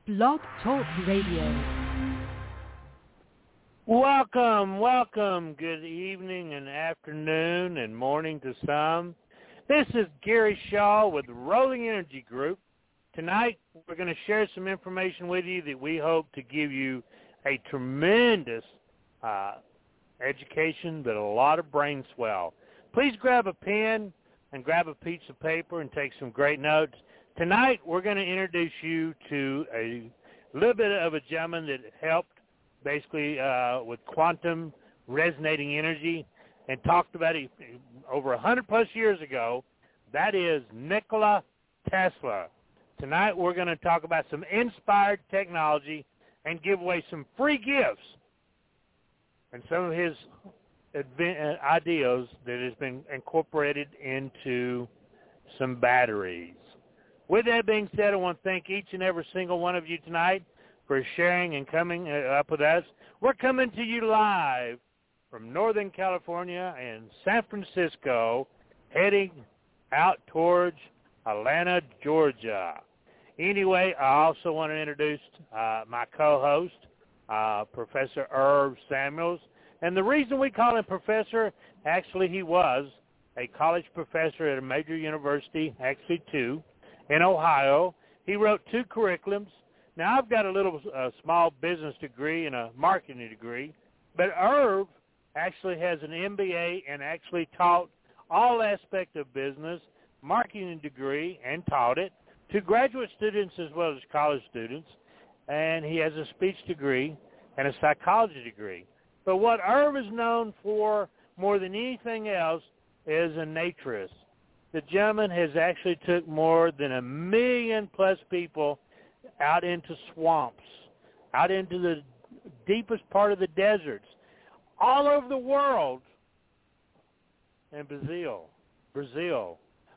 Blog Talk Radio. Welcome. Good evening and afternoon and morning to some. This is Gary Shaw with Rolling Energy Group. Tonight, we're going to share some information with you that we hope to give you a tremendous education, but a lot of brain swell. Please grab a pen and grab a piece of paper and take some great notes. Tonight, we're going to introduce you to a little bit of a gentleman that helped basically with quantum resonating energy and talked about it over 100 plus years ago. That is Nikola Tesla. Tonight we're going to talk about some inspired technology and give away some free gifts and some of his ideas that has been incorporated into some batteries. With that being said, I want to thank each and every single one of you tonight for sharing and coming up with us. We're coming to you live from Northern California and San Francisco, heading out towards Atlanta, Georgia. Anyway, I also want to introduce my co-host, Professor Irv Samuels. And the reason we call him Professor, actually he was a college professor at a major university, actually two, in Ohio. He wrote 2 curriculums. Now, I've got a little small business degree and a marketing degree, but Irv actually has an MBA and actually taught all aspects of business, marketing degree, and taught it to graduate students as well as college students, and he has a speech degree and a psychology degree. But what Irv is known for more than anything else is a naturist. The gentleman has actually took more than 1 million plus people out into swamps, out into the deepest part of the deserts, all over the world, and Brazil,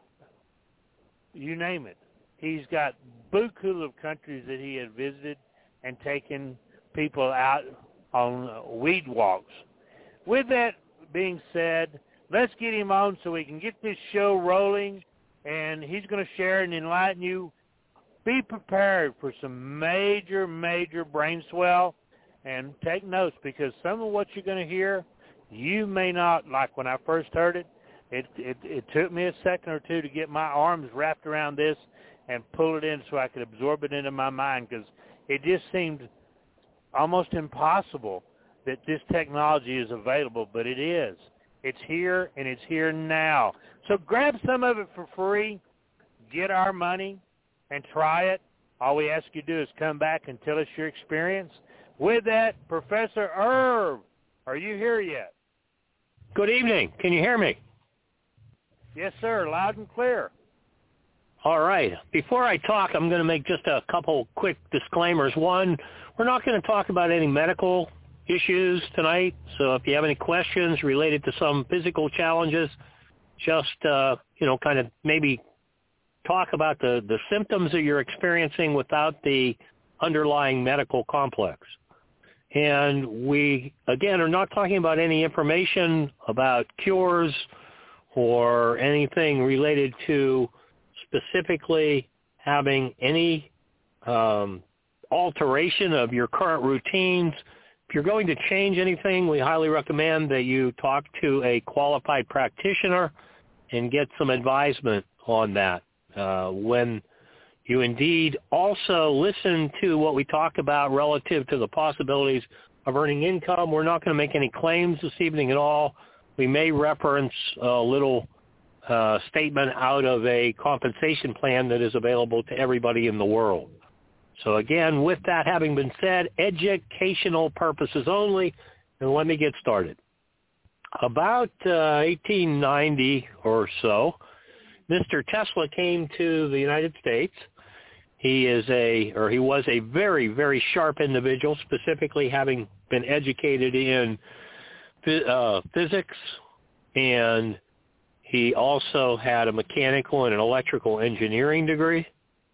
you name it. He's got buku of countries that he had visited and taken people out on weed walks. With that being said, let's get him on so we can get this show rolling, and he's going to share and enlighten you. Be prepared for some major brain swell, and take notes, because some of what you're going to hear, you may not like. When I first heard it, it took me a second or two to get my arms wrapped around this and pull it in so I could absorb it into my mind, because it just seemed almost impossible that this technology is available, but it is. It's here, and it's here now. So grab some of it for free, get our money, and try it. All we ask you to do is come back and tell us your experience. With that, Professor Irv, are you here yet? Good evening. Can you hear me? Yes, sir, loud and clear. All right. Before I talk, I'm going to make just a couple quick disclaimers. One, we're not going to talk about any medical issues tonight, so if you have any questions related to some physical challenges, just, kind of maybe talk about the symptoms that you're experiencing without the underlying medical complex. And we, again, are not talking about any information about cures or anything related to specifically having any alteration of your current routines. If you're going to change anything, we highly recommend that you talk to a qualified practitioner and get some advisement on that. When you indeed also listen to what we talk about relative to the possibilities of earning income, we're not going to make any claims this evening at all. We may reference a little statement out of a compensation plan that is available to everybody in the world. So again, with that having been said, educational purposes only, and let me get started. About 1890 or so, Mr. Tesla came to the United States. He was a very, very sharp individual, specifically having been educated in physics, and he also had a mechanical and an electrical engineering degree,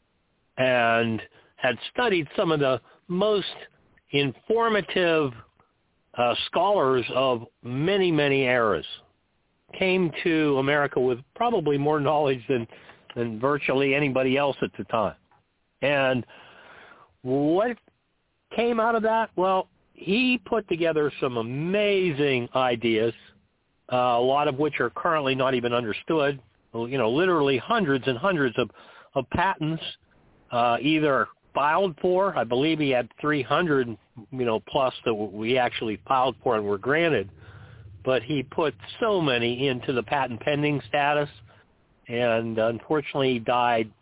and had studied some of the most informative scholars of many, many eras. Came to America with probably more knowledge than virtually anybody else at the time. And what came out of that? Well, he put together some amazing ideas, a lot of which are currently not even understood. Literally hundreds and hundreds of patents, either filed for. I believe he had 300, plus that we actually filed for and were granted. But he put so many into the patent pending status, and unfortunately he died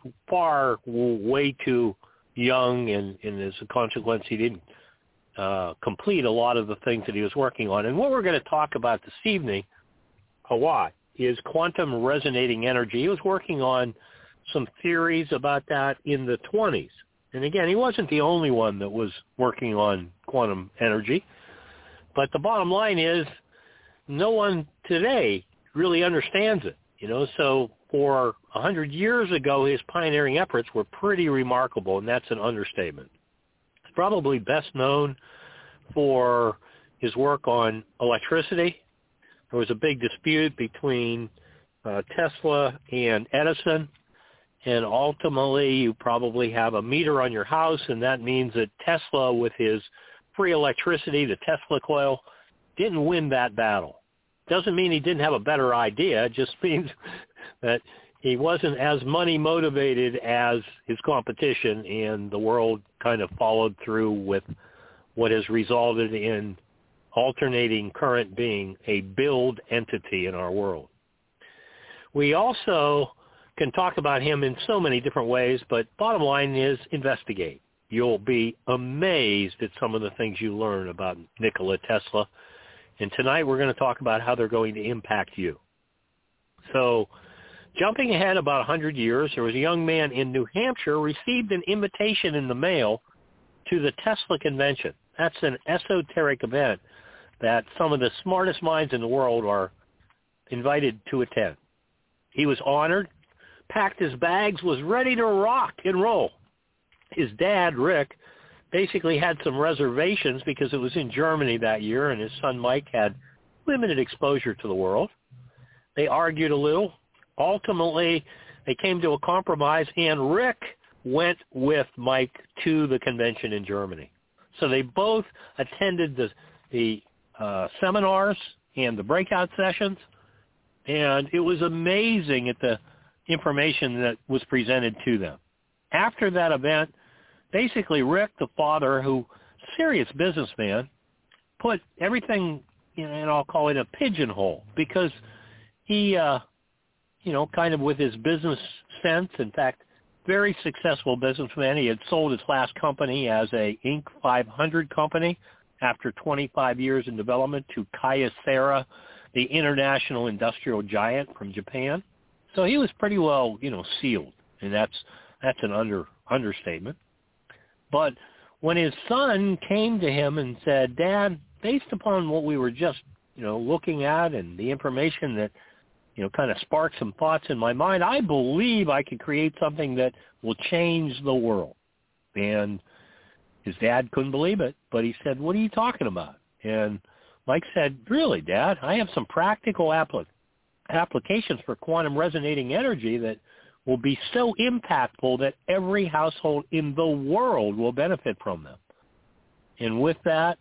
way too young, and as a consequence he didn't complete a lot of the things that he was working on. And what we're going to talk about this evening, Hawaii, is quantum resonating energy. He was working on some theories about that in the 20s. And again, he wasn't the only one that was working on quantum energy. But the bottom line is no one today really understands it. So for 100 years ago, his pioneering efforts were pretty remarkable, and that's an understatement. He's probably best known for his work on electricity. There was a big dispute between Tesla and Edison, and ultimately you probably have a meter on your house, and that means that Tesla, with his free electricity, the Tesla coil, didn't win that battle. Doesn't mean he didn't have a better idea. It just means that he wasn't as money motivated as his competition, and the world kind of followed through with what has resulted in alternating current being a build entity in our world. We also can talk about him in so many different ways, but bottom line is investigate. You'll be amazed at some of the things you learn about Nikola Tesla. And tonight we're going to talk about how they're going to impact you. So jumping ahead about 100 years, there was a young man in New Hampshire received an invitation in the mail to the Tesla convention. That's an esoteric event that some of the smartest minds in the world are invited to attend. He was honored, packed his bags, was ready to rock and roll. His dad, Rick, basically had some reservations because it was in Germany that year, and his son Mike had limited exposure to the world. They argued a little. Ultimately, they came to a compromise, and Rick went with Mike to the convention in Germany. So they both attended the seminars and the breakout sessions, and it was amazing at the information that was presented to them. After that event, basically Rick, the father, who serious businessman, put everything in, and I'll call it a pigeonhole, because he, kind of with his business sense, in fact, very successful businessman. He had sold his last company as a Inc. 500 company after 25 years in development to Kyocera, the international industrial giant from Japan. So he was pretty well, sealed, and that's an understatement. But when his son came to him and said, "Dad, based upon what we were just, looking at and the information that, kind of sparked some thoughts in my mind, I believe I could create something that will change the world." And his dad couldn't believe it, but he said, "What are you talking about?" And Mike said, "Really, Dad, I have some practical applications for quantum resonating energy that will be so impactful that every household in the world will benefit from them." And with that,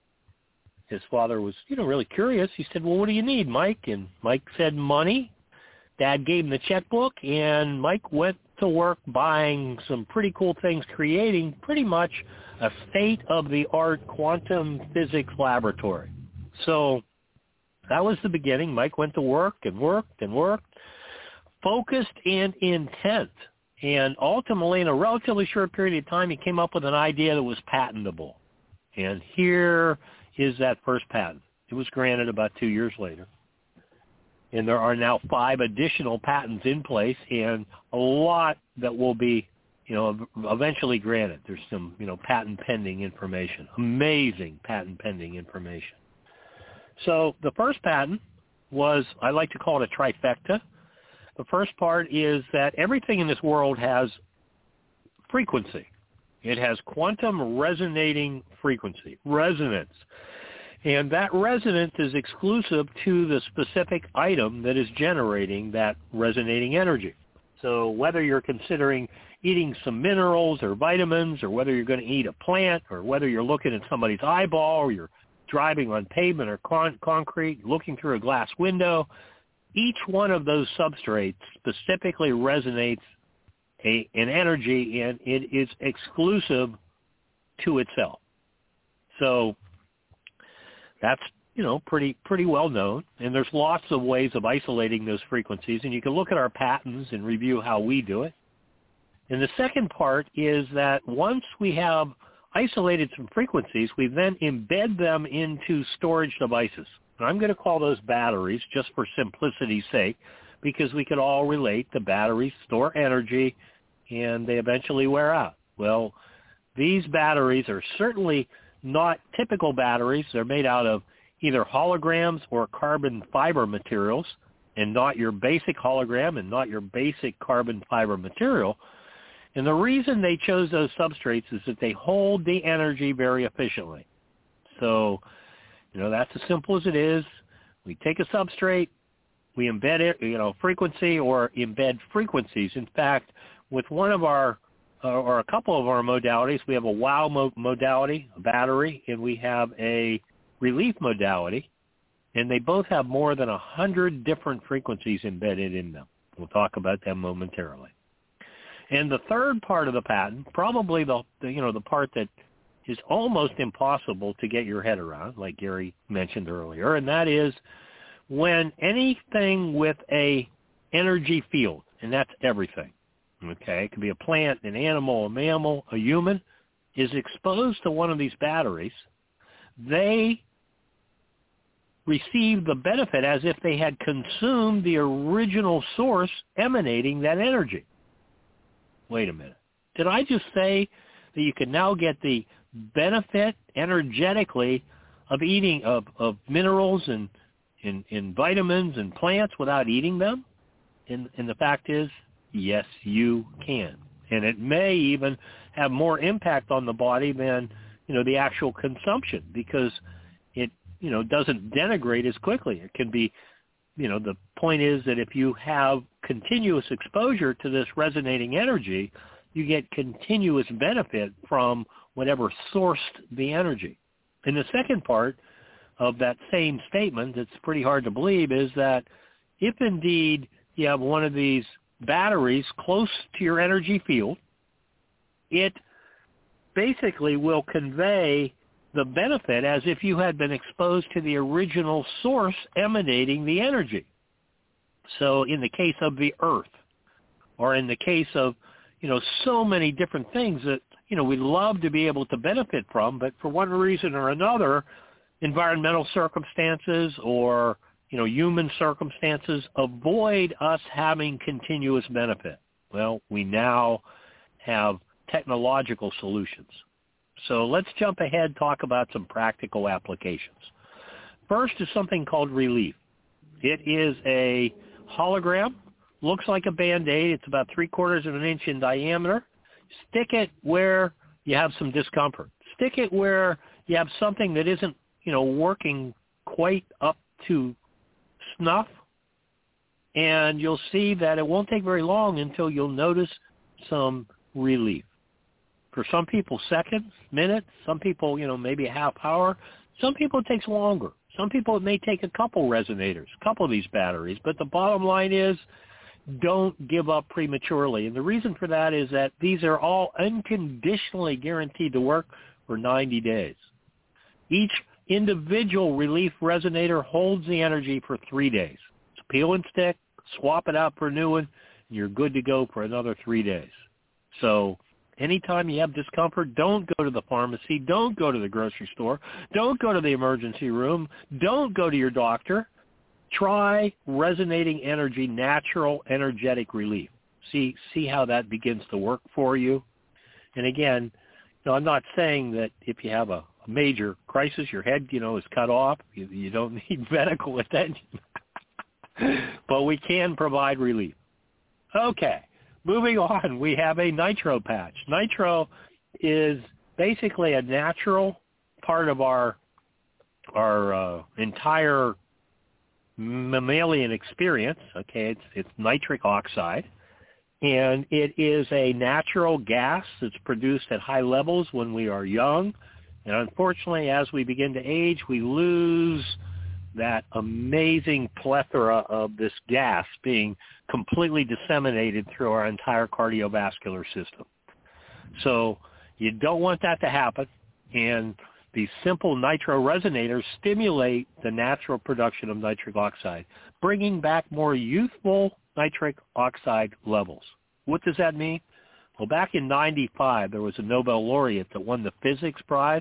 his father was, really curious. He said, "Well, what do you need, Mike?" And Mike said, "Money." Dad gave him the checkbook, and Mike went to work buying some pretty cool things, creating pretty much a state-of-the-art quantum physics laboratory. So that was the beginning. Mike went to work and worked and worked, focused and intent. And ultimately, in a relatively short period of time, he came up with an idea that was patentable. And here is that first patent. It was granted about 2 years later. And there are now 5 additional patents in place, and a lot that will be, eventually granted. There's some, patent pending information, amazing patent pending information. So the first patent was, I like to call it a trifecta. The first part is that everything in this world has frequency. It has quantum resonating frequency, resonance. And that resonance is exclusive to the specific item that is generating that resonating energy. So whether you're considering eating some minerals or vitamins, or whether you're going to eat a plant, or whether you're looking at somebody's eyeball, or you're driving on pavement or concrete, looking through a glass window, each one of those substrates specifically resonates an energy, and it is exclusive to itself. So that's, pretty well known, and there's lots of ways of isolating those frequencies, and you can look at our patents and review how we do it. And the second part is that once we have isolated some frequencies, we then embed them into storage devices. And I'm going to call those batteries just for simplicity's sake, because we could all relate the batteries store energy and they eventually wear out. Well, these batteries are certainly not typical batteries. They're made out of either holograms or carbon fiber materials, and not your basic hologram and not your basic carbon fiber material. And the reason they chose those substrates is that they hold the energy very efficiently. So, that's as simple as it is. We take a substrate, we embed it, frequency, or embed frequencies. In fact, with one of our, or a couple of our modalities, we have a WOW modality, a battery, and we have a relief modality, and they both have more than 100 different frequencies embedded in them. We'll talk about them momentarily. And the third part of the patent, probably the part that is almost impossible to get your head around, like Gary mentioned earlier, and that is when anything with a energy field, and that's everything, okay, it can be a plant, an animal, a mammal, a human, is exposed to one of these batteries, they receive the benefit as if they had consumed the original source emanating that energy. Wait a minute. Did I just say that you can now get the benefit energetically of eating of minerals and vitamins and plants without eating them? And the fact is, yes, you can. And it may even have more impact on the body than, the actual consumption, because it, doesn't denigrate as quickly. It can be, the point is that if you have continuous exposure to this resonating energy, you get continuous benefit from whatever sourced the energy. And the second part of that same statement that's pretty hard to believe is that if indeed you have one of these batteries close to your energy field, it basically will convey the benefit as if you had been exposed to the original source emanating the energy. So in the case of the earth, or in the case of, so many different things that, we'd love to be able to benefit from, but for one reason or another, environmental circumstances or, human circumstances avoid us having continuous benefit. Well, we now have technological solutions. So let's jump ahead, talk about some practical applications. First is something called relief. It is a hologram, looks like a Band-Aid. It's about 3/4 of an inch in diameter. Stick it where you have some discomfort. Stick it where you have something that isn't, working quite up to snuff, and you'll see that it won't take very long until you'll notice some relief. For some people, seconds, minutes. Some people, maybe a half hour. Some people it takes longer. Some people it may take a couple resonators, a couple of these batteries. But the bottom line is, don't give up prematurely. And the reason for that is that these are all unconditionally guaranteed to work for 90 days. Each individual relief resonator holds the energy for 3 days. So peel and stick, swap it out for a new one, and you're good to go for another 3 days. So anytime you have discomfort, don't go to the pharmacy, don't go to the grocery store, don't go to the emergency room, don't go to your doctor. Try resonating energy, natural energetic relief. See how that begins to work for you. And again, I'm not saying that if you have a major crisis, your head, is cut off, you don't need medical attention. But we can provide relief. Okay. Moving on, we have a nitro patch. Nitro is basically a natural part of our entire mammalian experience. Okay, it's nitric oxide, And it is a natural gas that's produced at high levels when we are young. And unfortunately, as we begin to age, we lose that amazing plethora of this gas being completely disseminated through our entire cardiovascular system. So you don't want that to happen. And these simple nitroresonators stimulate the natural production of nitric oxide, bringing back more youthful nitric oxide levels. What does that mean? Well, back in 95, there was a Nobel laureate that won the physics prize,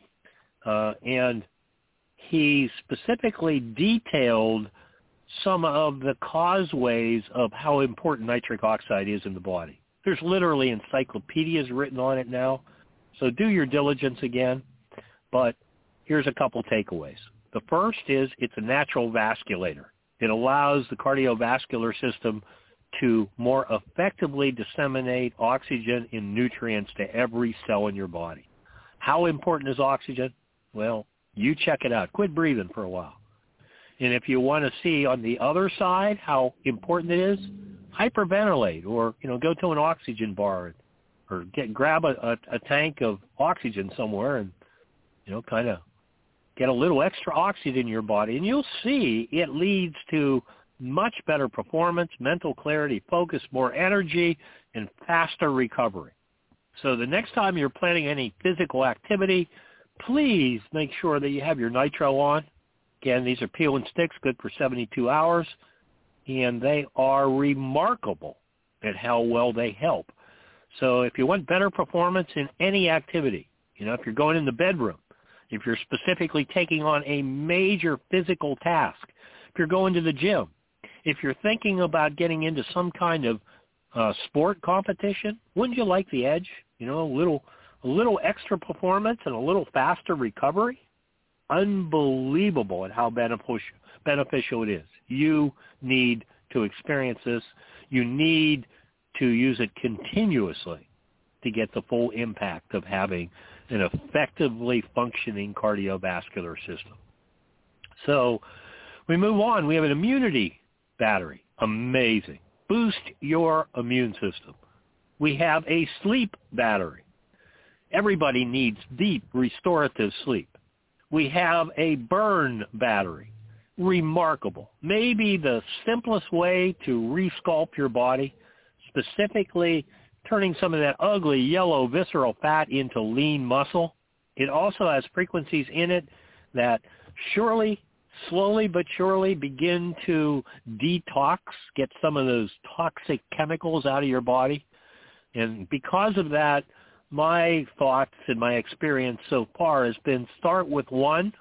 and he specifically detailed some of the causeways of how important nitric oxide is in the body. There's literally encyclopedias written on it now, so do your diligence again. But here's a couple takeaways. The first is it's a natural vasculator. It allows the cardiovascular system to more effectively disseminate oxygen and nutrients to every cell in your body. How important is oxygen? Well, you check it out. Quit breathing for a while. And if you want to see on the other side how important it is, hyperventilate or, go to an oxygen bar or grab a tank of oxygen somewhere and, kind of get a little extra oxygen in your body, and you'll see it leads to much better performance, mental clarity, focus, more energy, and faster recovery. So the next time you're planning any physical activity, please make sure that you have your nitro on. Again, these are peel and sticks, good for 72 hours, and they are remarkable at how well they help. So if you want better performance in any activity, if you're going in the bedroom, if you're specifically taking on a major physical task, if you're going to the gym, if you're thinking about getting into some kind of sport competition, wouldn't you like the edge? A little extra performance and a little faster recovery? Unbelievable at how beneficial it is. You need to experience this. You need to use it continuously to get the full impact of having an effectively functioning cardiovascular system. So we move on. We have an immunity battery. Amazing. Boost your immune system. We have a sleep battery. Everybody needs deep restorative sleep. We have a burn battery. Remarkable. Maybe the simplest way to resculpt your body, specifically turning some of that ugly yellow visceral fat into lean muscle. It also has frequencies in it that slowly but surely begin to detox, get some of those toxic chemicals out of your body. And because of that, my thoughts and my experience so far has been start with one,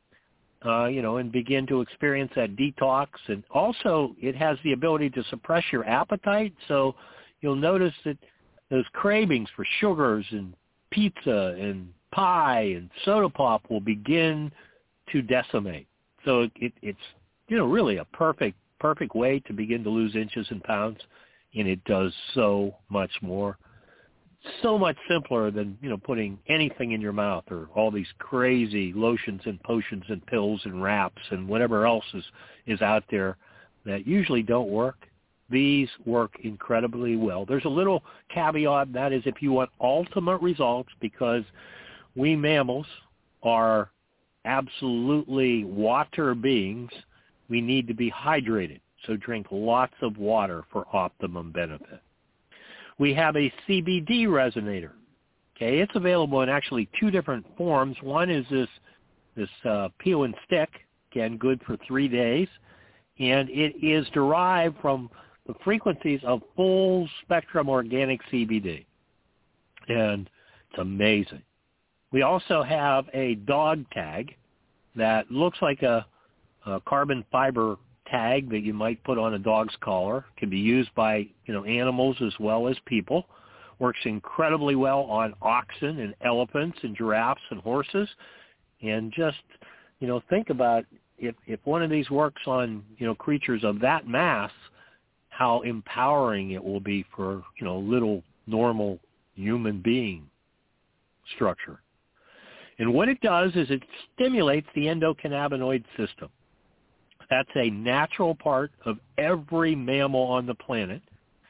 and begin to experience that detox. And also it has the ability to suppress your appetite. So you'll notice that those cravings for sugars and pizza and pie and soda pop will begin to decimate. So it's really a perfect way to begin to lose inches and pounds, and it does so much more. So much simpler than, putting anything in your mouth or all these crazy lotions and potions and pills and wraps and whatever else is out there that usually don't work. These work incredibly well. There's a little caveat, that is if you want ultimate results, because we mammals are absolutely water beings, we need to be hydrated. So drink lots of water for optimum benefit. We have a CBD resonator. Okay, it's available in actually two different forms. One is this peel and stick, again, good for 3 days, and it is derived from the frequencies of full spectrum organic CBD, and it's amazing. We also have a dog tag that looks like a carbon fiber tag that you might put on a dog's collar. Can be used by animals as well as people. Works incredibly well on oxen and elephants and giraffes and horses. And just think about if one of these works on creatures of that mass, how empowering it will be for little normal human being structure. And what it does is it stimulates the endocannabinoid system. That's a natural part of every mammal on the planet.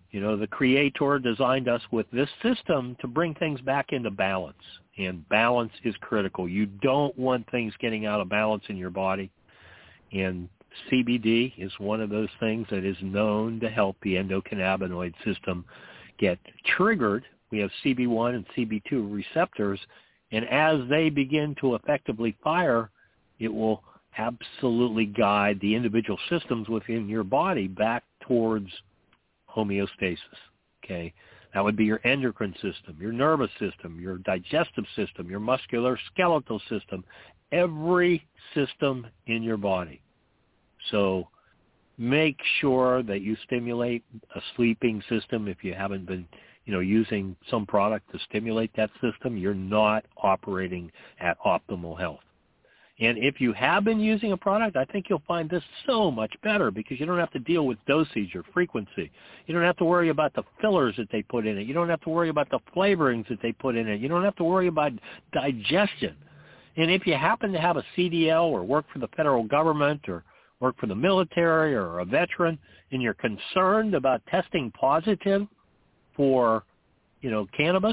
You know, the Creator designed us with this system to bring things back into balance, and balance is critical. You don't want things getting out of balance in your body, and CBD is one of those things that is known to help the endocannabinoid system get triggered. We have CB1 and CB2 receptors, and as they begin to effectively fire, it will absolutely guide the individual systems within your body back towards homeostasis. Okay, that would be your endocrine system, your nervous system, your digestive system, your musculoskeletal system, every system in your body. So make sure that you stimulate a sleeping system. If you haven't been, using some product to stimulate that system, you're not operating at optimal health. And if you have been using a product, I think you'll find this so much better because you don't have to deal with dosage or frequency. You don't have to worry about the fillers that they put in it. You don't have to worry about the flavorings that they put in it. You don't have to worry about digestion. And if you happen to have a CDL or work for the federal government or work for the military or a veteran, and you're concerned about testing positive for, cannabis,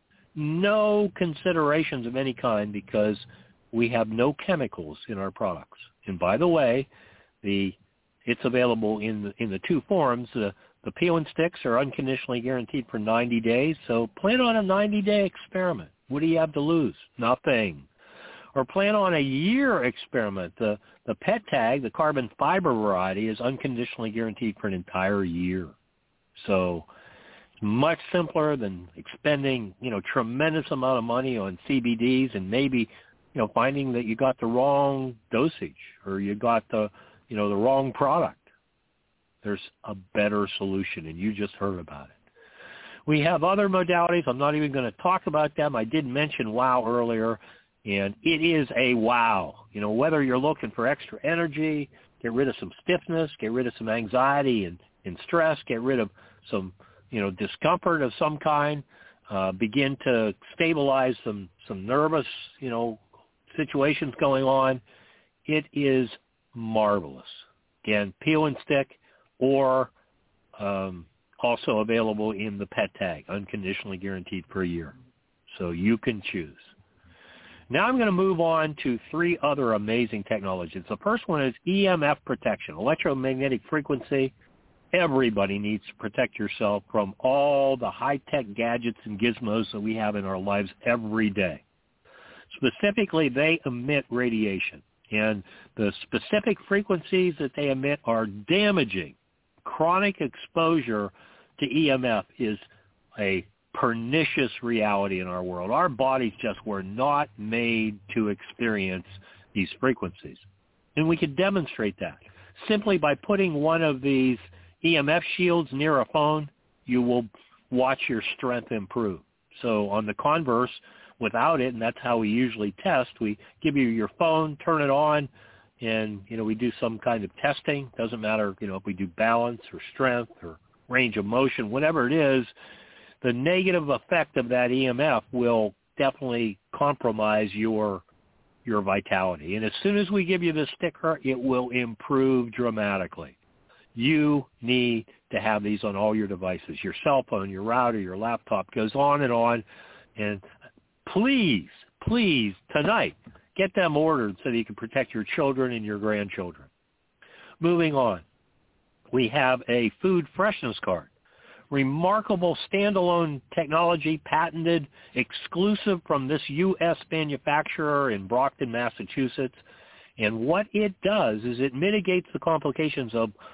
no considerations of any kind because we have no chemicals in our products. And by the way, it's available in the two forms. The peel and sticks are unconditionally guaranteed for 90 days, so plan on a 90-day experiment. What do you have to lose? Nothing. Or plan on a year experiment. The pet tag, the carbon fiber variety, is unconditionally guaranteed for an entire year. So it's much simpler than expending, tremendous amount of money on CBDs and maybe, finding that you got the wrong dosage or you got the wrong product. There's a better solution, and you just heard about it. We have other modalities. I'm not even going to talk about them. I did mention WOW earlier. And it is a wow. Whether you're looking for extra energy, get rid of some stiffness, get rid of some anxiety and stress, get rid of some, discomfort of some kind, begin to stabilize some nervous, situations going on. It is marvelous. Again, peel and stick or also available in the pet tag, unconditionally guaranteed for a year. So you can choose. Now I'm going to move on to three other amazing technologies. The first one is EMF protection, electromagnetic frequency. Everybody needs to protect yourself from all the high-tech gadgets and gizmos that we have in our lives every day. Specifically, they emit radiation, and the specific frequencies that they emit are damaging. Chronic exposure to EMF is a pernicious reality in our world. Our bodies just were not made to experience these frequencies. And we could demonstrate that. Simply by putting one of these EMF shields near a phone, you will watch your strength improve. So on the converse, without it, and that's how we usually test, we give you your phone, turn it on, and, we do some kind of testing. Doesn't matter, if we do balance or strength or range of motion, whatever it is, the negative effect of that EMF will definitely compromise your vitality. And as soon as we give you this sticker, it will improve dramatically. You need to have these on all your devices, your cell phone, your router, your laptop, goes on. And please, tonight, get them ordered so that you can protect your children and your grandchildren. Moving on, we have a food freshness card. Remarkable standalone technology, patented, exclusive from this U.S. manufacturer in Brockton, Massachusetts. And what it does is it mitigates the complications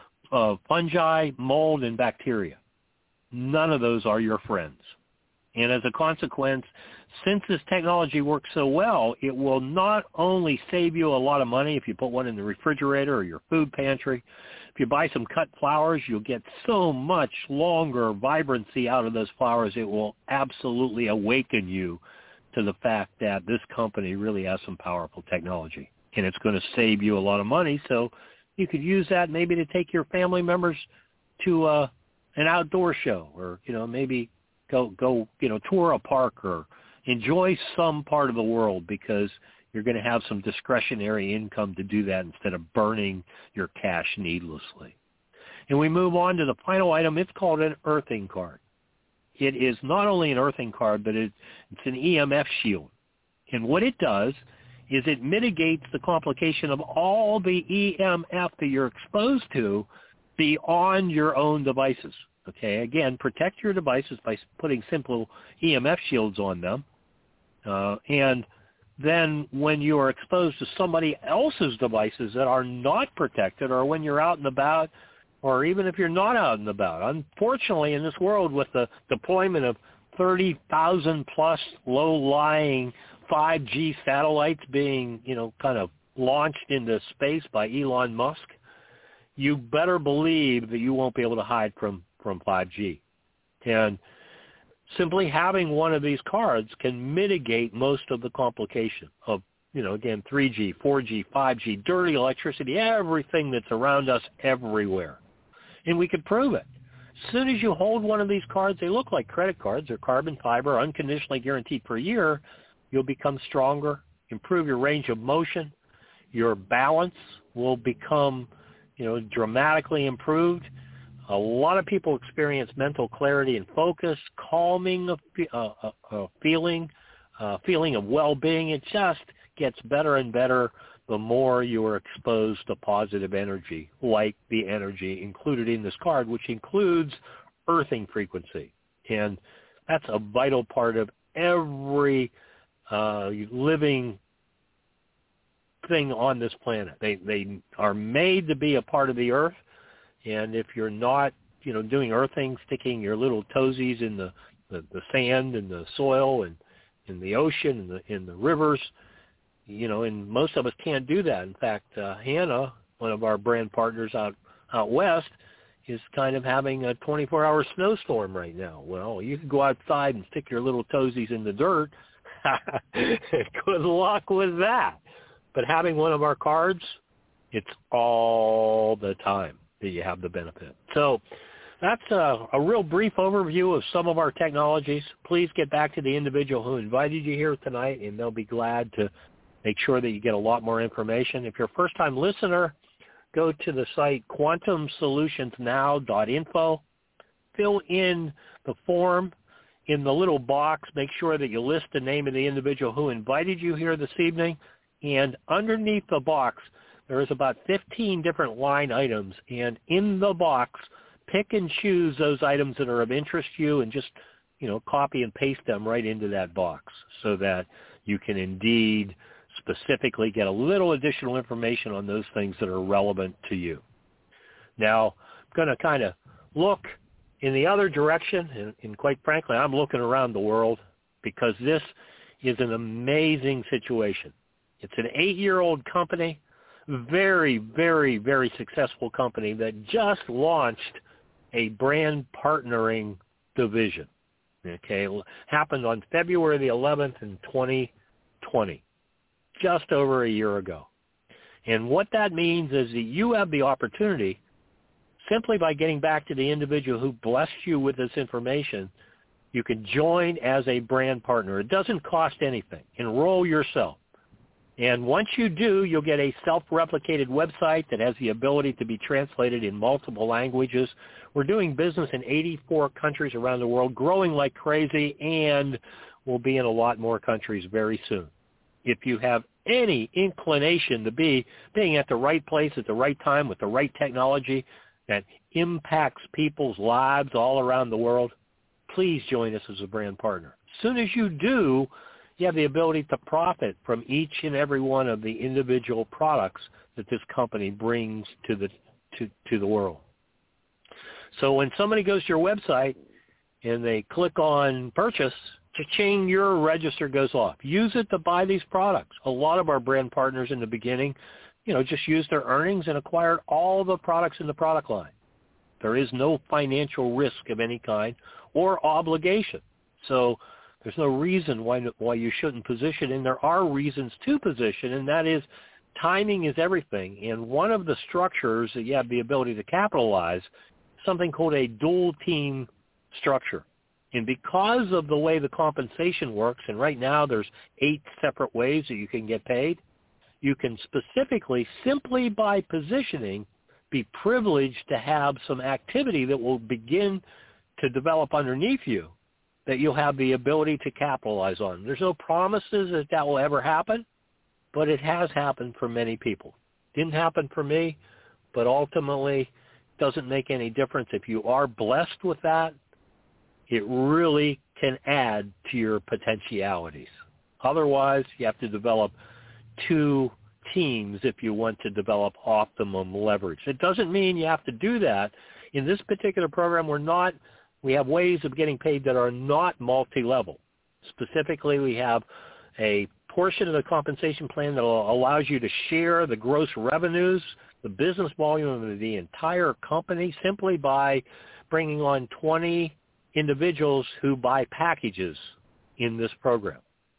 of fungi, mold, and bacteria. None of those are your friends. And as a consequence, since this technology works so well, it will not only save you a lot of money if you put one in the refrigerator or your food pantry. If you buy some cut flowers, you'll get so much longer vibrancy out of those flowers, it will absolutely awaken you to the fact that this company really has some powerful technology. And it's going to save you a lot of money, so you could use that maybe to take your family members to an outdoor show or, maybe go tour a park or enjoy some part of the world because you're going to have some discretionary income to do that instead of burning your cash needlessly. And we move on to the final item. It's called an earthing card. It is not only an earthing card, but it's an EMF shield. And what it does is it mitigates the complication of all the EMF that you're exposed to beyond your own devices. Okay, again, protect your devices by putting simple EMF shields on them. And then when you are exposed to somebody else's devices that are not protected, or when you're out and about, or even if you're not out and about. Unfortunately, in this world with the deployment of 30,000 plus low-lying 5G satellites being, kind of launched into space by Elon Musk, you better believe that you won't be able to hide from 5G. And simply having one of these cards can mitigate most of the complication of, again, 3G, 4G, 5G, dirty electricity, everything that's around us everywhere. And we could prove it. As soon as you hold one of these cards, they look like credit cards. They're carbon fiber, unconditionally guaranteed per year. You'll become stronger, improve your range of motion. Your balance will become, dramatically improved. A lot of people experience mental clarity and focus, calming feeling of well-being. It just gets better and better the more you are exposed to positive energy, like the energy included in this card, which includes earthing frequency. And that's a vital part of every living thing on this planet. They are made to be a part of the earth. And if you're not, doing earthing, sticking your little toesies in the sand and the soil and in the ocean and in the rivers, and most of us can't do that. In fact, Hannah, one of our brand partners out west, is kind of having a 24-hour snowstorm right now. Well, you can go outside and stick your little toesies in the dirt. Good luck with that. But having one of our cards, it's all the time that you have the benefit. So that's a real brief overview of some of our technologies. Please get back to the individual who invited you here tonight, and they'll be glad to make sure that you get a lot more information. If you're a first-time listener, go to the site quantumsolutionsnow.info. Fill in the form in the little box. Make sure that you list the name of the individual who invited you here this evening. And underneath the box, there is about 15 different line items. And in the box, pick and choose those items that are of interest to you and just, copy and paste them right into that box so that you can indeed specifically get a little additional information on those things that are relevant to you. Now, I'm going to kind of look in the other direction, and quite frankly, I'm looking around the world because this is an amazing situation. It's an 8-year-old company, very, very, very successful company that just launched a brand partnering division. Okay, it happened on February the 11th in 2020, just over a year ago. And what that means is that you have the opportunity, simply by getting back to the individual who blessed you with this information, you can join as a brand partner. It doesn't cost anything. Enroll yourself. And once you do, you'll get a self-replicated website that has the ability to be translated in multiple languages. We're doing business in 84 countries around the world, growing like crazy, and we'll be in a lot more countries very soon. If you have any inclination to being at the right place at the right time with the right technology that impacts people's lives all around the world, please join us as a brand partner. As soon as you do, you have the ability to profit from each and every one of the individual products that this company brings to the world. So when somebody goes to your website and they click on purchase, cha-ching, your register goes off. Use it to buy these products. A lot of our brand partners in the beginning, just used their earnings and acquired all the products in the product line. There is no financial risk of any kind or obligation. So there's no reason why you shouldn't position, and there are reasons to position, and that is timing is everything. And one of the structures that you have the ability to capitalize is something called a dual team structure. And because of the way the compensation works, and right now there's 8 separate ways that you can get paid, you can specifically, simply by positioning, be privileged to have some activity that will begin to develop underneath you that you'll have the ability to capitalize on. There's no promises that that will ever happen, but it has happened for many people. Didn't happen for me, but ultimately doesn't make any difference. If you are blessed with that, it really can add to your potentialities. Otherwise, you have to develop two teams if you want to develop optimum leverage. It doesn't mean you have to do that. In this particular program, we have ways of getting paid that are not multi-level. Specifically, we have a portion of the compensation plan that allows you to share the gross revenues, the business volume of the entire company, simply by bringing on 20 individuals who buy packages in this program.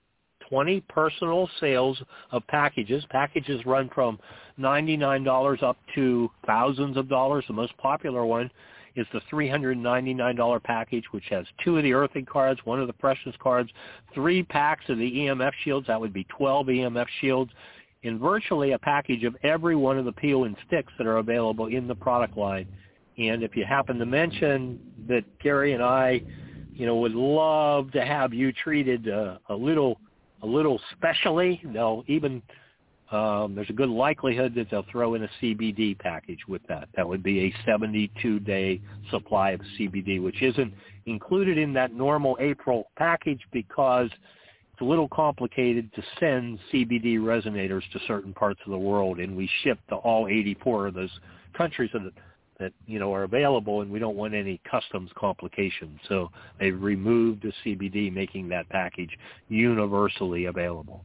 20 personal sales of packages. Packages run from $99 up to thousands of dollars. The most popular one is the $399 package, which has 2 of the earthing cards, 1 of the precious cards, 3 packs of the EMF shields. That would be 12 EMF shields, and virtually a package of every one of the peel and sticks that are available in the product line. And if you happen to mention that Gary and I, would love to have you treated a little specially, they'll even there's a good likelihood that they'll throw in a CBD package with that. That would be a 72-day supply of CBD, which isn't included in that normal April package because it's a little complicated to send CBD resonators to certain parts of the world, and we ship to all 84 of those countries that are available, and we don't want any customs complications. So they've removed the CBD, making that package universally available.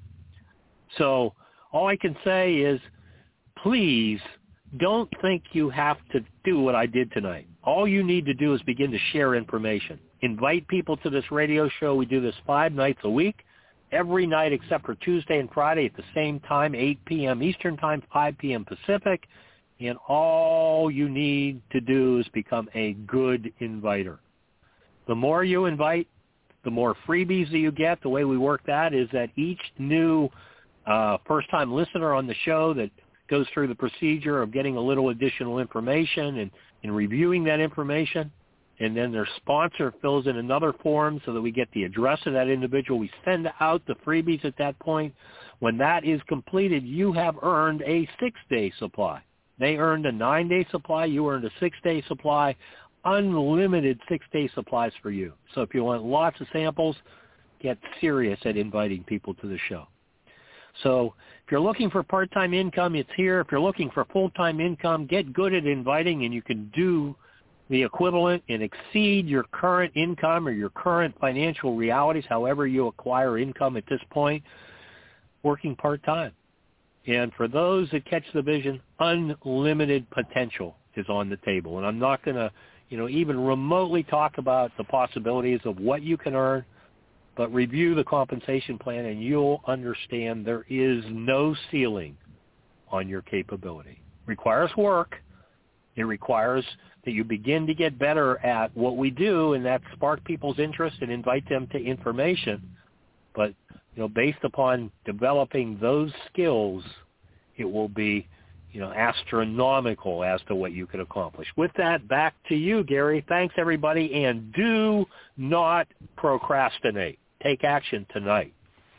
So all I can say is, please don't think you have to do what I did tonight. All you need to do is begin to share information. Invite people to this radio show. We do this 5 nights a week, every night except for Tuesday and Friday at the same time, 8 p.m. Eastern Time, 5 p.m. Pacific. And all you need to do is become a good inviter. The more you invite, the more freebies that you get. The way we work that is that each new first-time listener on the show that goes through the procedure of getting a little additional information and reviewing that information, and then their sponsor fills in another form so that we get the address of that individual. We send out the freebies at that point. When that is completed, you have earned a 6-day supply. They earned a 9-day supply. You earned a 6-day supply, unlimited 6-day supplies for you. So if you want lots of samples, get serious at inviting people to the show. So if you're looking for part-time income, it's here. If you're looking for full-time income, get good at inviting, and you can do the equivalent and exceed your current income or your current financial realities, however you acquire income at this point, working part-time. And for those that catch the vision, unlimited potential is on the table. And I'm not going to, even remotely talk about the possibilities of what you can earn, but review the compensation plan and you'll understand there is no ceiling on your capability. It requires work. It requires that you begin to get better at what we do, and that spark people's interest and invite them to information. But based upon developing those skills, it will be, astronomical as to what you can accomplish. With that, back to you, Gary. Thanks, everybody, and do not procrastinate. Take action tonight.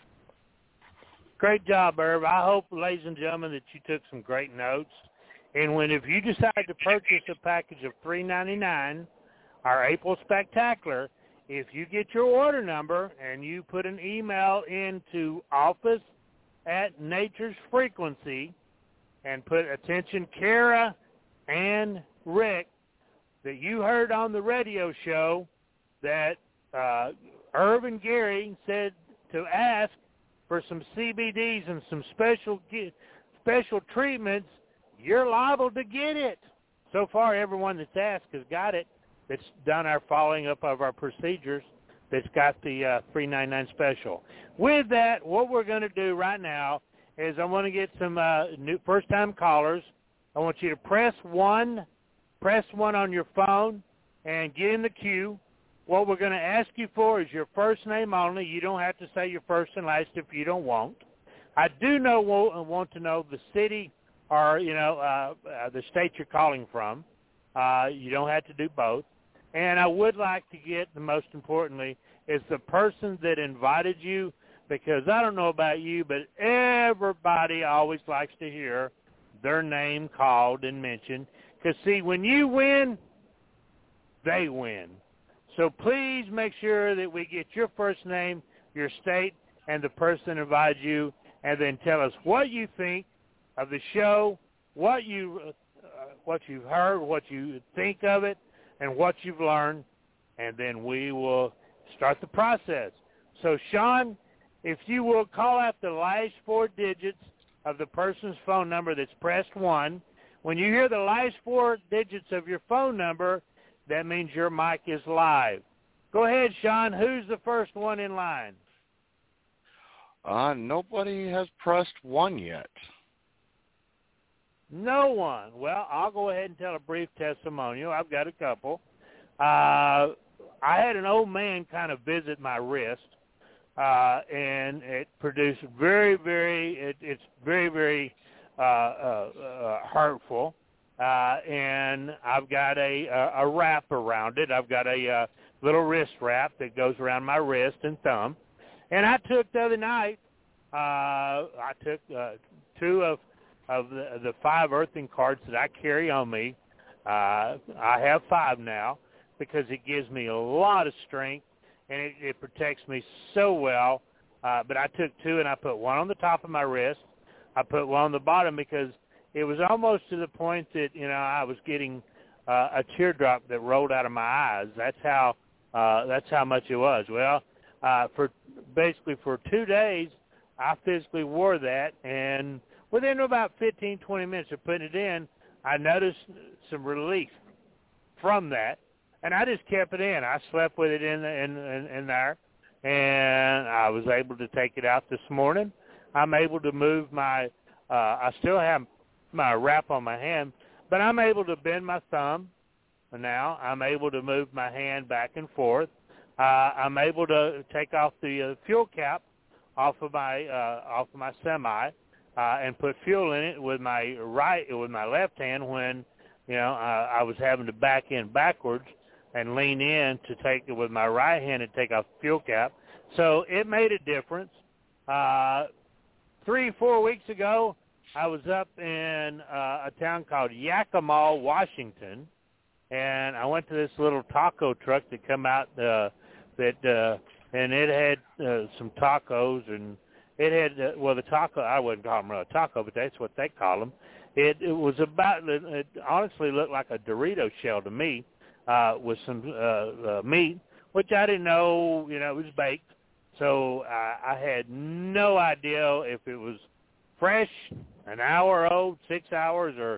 Great job, Irv. I hope, ladies and gentlemen, that you took some great notes. And if you decide to purchase a package of $3.99, our April Spectacular, if you get your order number and you put an email into office@Nature's Frequency and put attention Kara and Rick, that you heard on the radio show that Irv and Gary said to ask for some CBDs and some special treatments, you're liable to get it. So far, everyone that's asked has got it. That's done our following up of our procedures, that's got the $3.99 special. With that, what we're going to do right now is I want to get some new first-time callers. I want you to press one on your phone and get in the queue. What we're going to ask you for is your first name only. You don't have to say your first and last if you don't want. I do want to know the city or, the state you're calling from. You don't have to do both. And I would like to get, the most importantly, is the person that invited you, because I don't know about you, but everybody always likes to hear their name called and mentioned. Because, see, when you win, they win. So please make sure that we get your first name, your state, and the person that invited you, and then tell us what you think of the show, what you've heard, what you think of it, and what you've learned, and then we will start the process. So, Sean, if you will call out the last 4 digits of the person's phone number that's pressed 1. When you hear the last 4 digits of your phone number, that means your mic is live. Go ahead, Sean. Who's the first one in line? Nobody has pressed 1 yet. No one. Well, I'll go ahead and tell a brief testimonial. I've got a couple. I had an old man kind of visit my wrist, and it produced it's very, very hurtful. And I've got a wrap around it. I've got a little wrist wrap that goes around my wrist and thumb. And I took the other night, I took 2 of the 5 earthing cards that I carry on me. I have 5 now because it gives me a lot of strength, and it protects me so well. But I took 2, and I put 1 on the top of my wrist. I put 1 on the bottom because it was almost to the point that, I was getting a teardrop that rolled out of my eyes. That's how much it was. Well, for 2 days, I physically wore that, and within about 15, 20 minutes of putting it in, I noticed some relief from that, and I just kept it in. I slept with it in there, and I was able to take it out this morning. I'm able to move my I still have my wrap on my hand, but I'm able to bend my thumb now. I'm able to move my hand back and forth. I'm able to take off the fuel cap off of my semi and put fuel in it with my left hand when I was having to back in backwards and lean in to take it with my right hand and take off the fuel cap. So it made a difference. 3-4 weeks ago, I was up in a town called Yakima, Washington, and I went to this little taco truck that come out and it had some tacos, and it had the taco. I wouldn't call them a taco, but that's what they call them. It was about. It honestly looked like a Dorito shell to me, with some meat, which I didn't know. It was baked, so I had no idea if it was fresh, an hour old, 6 hours, or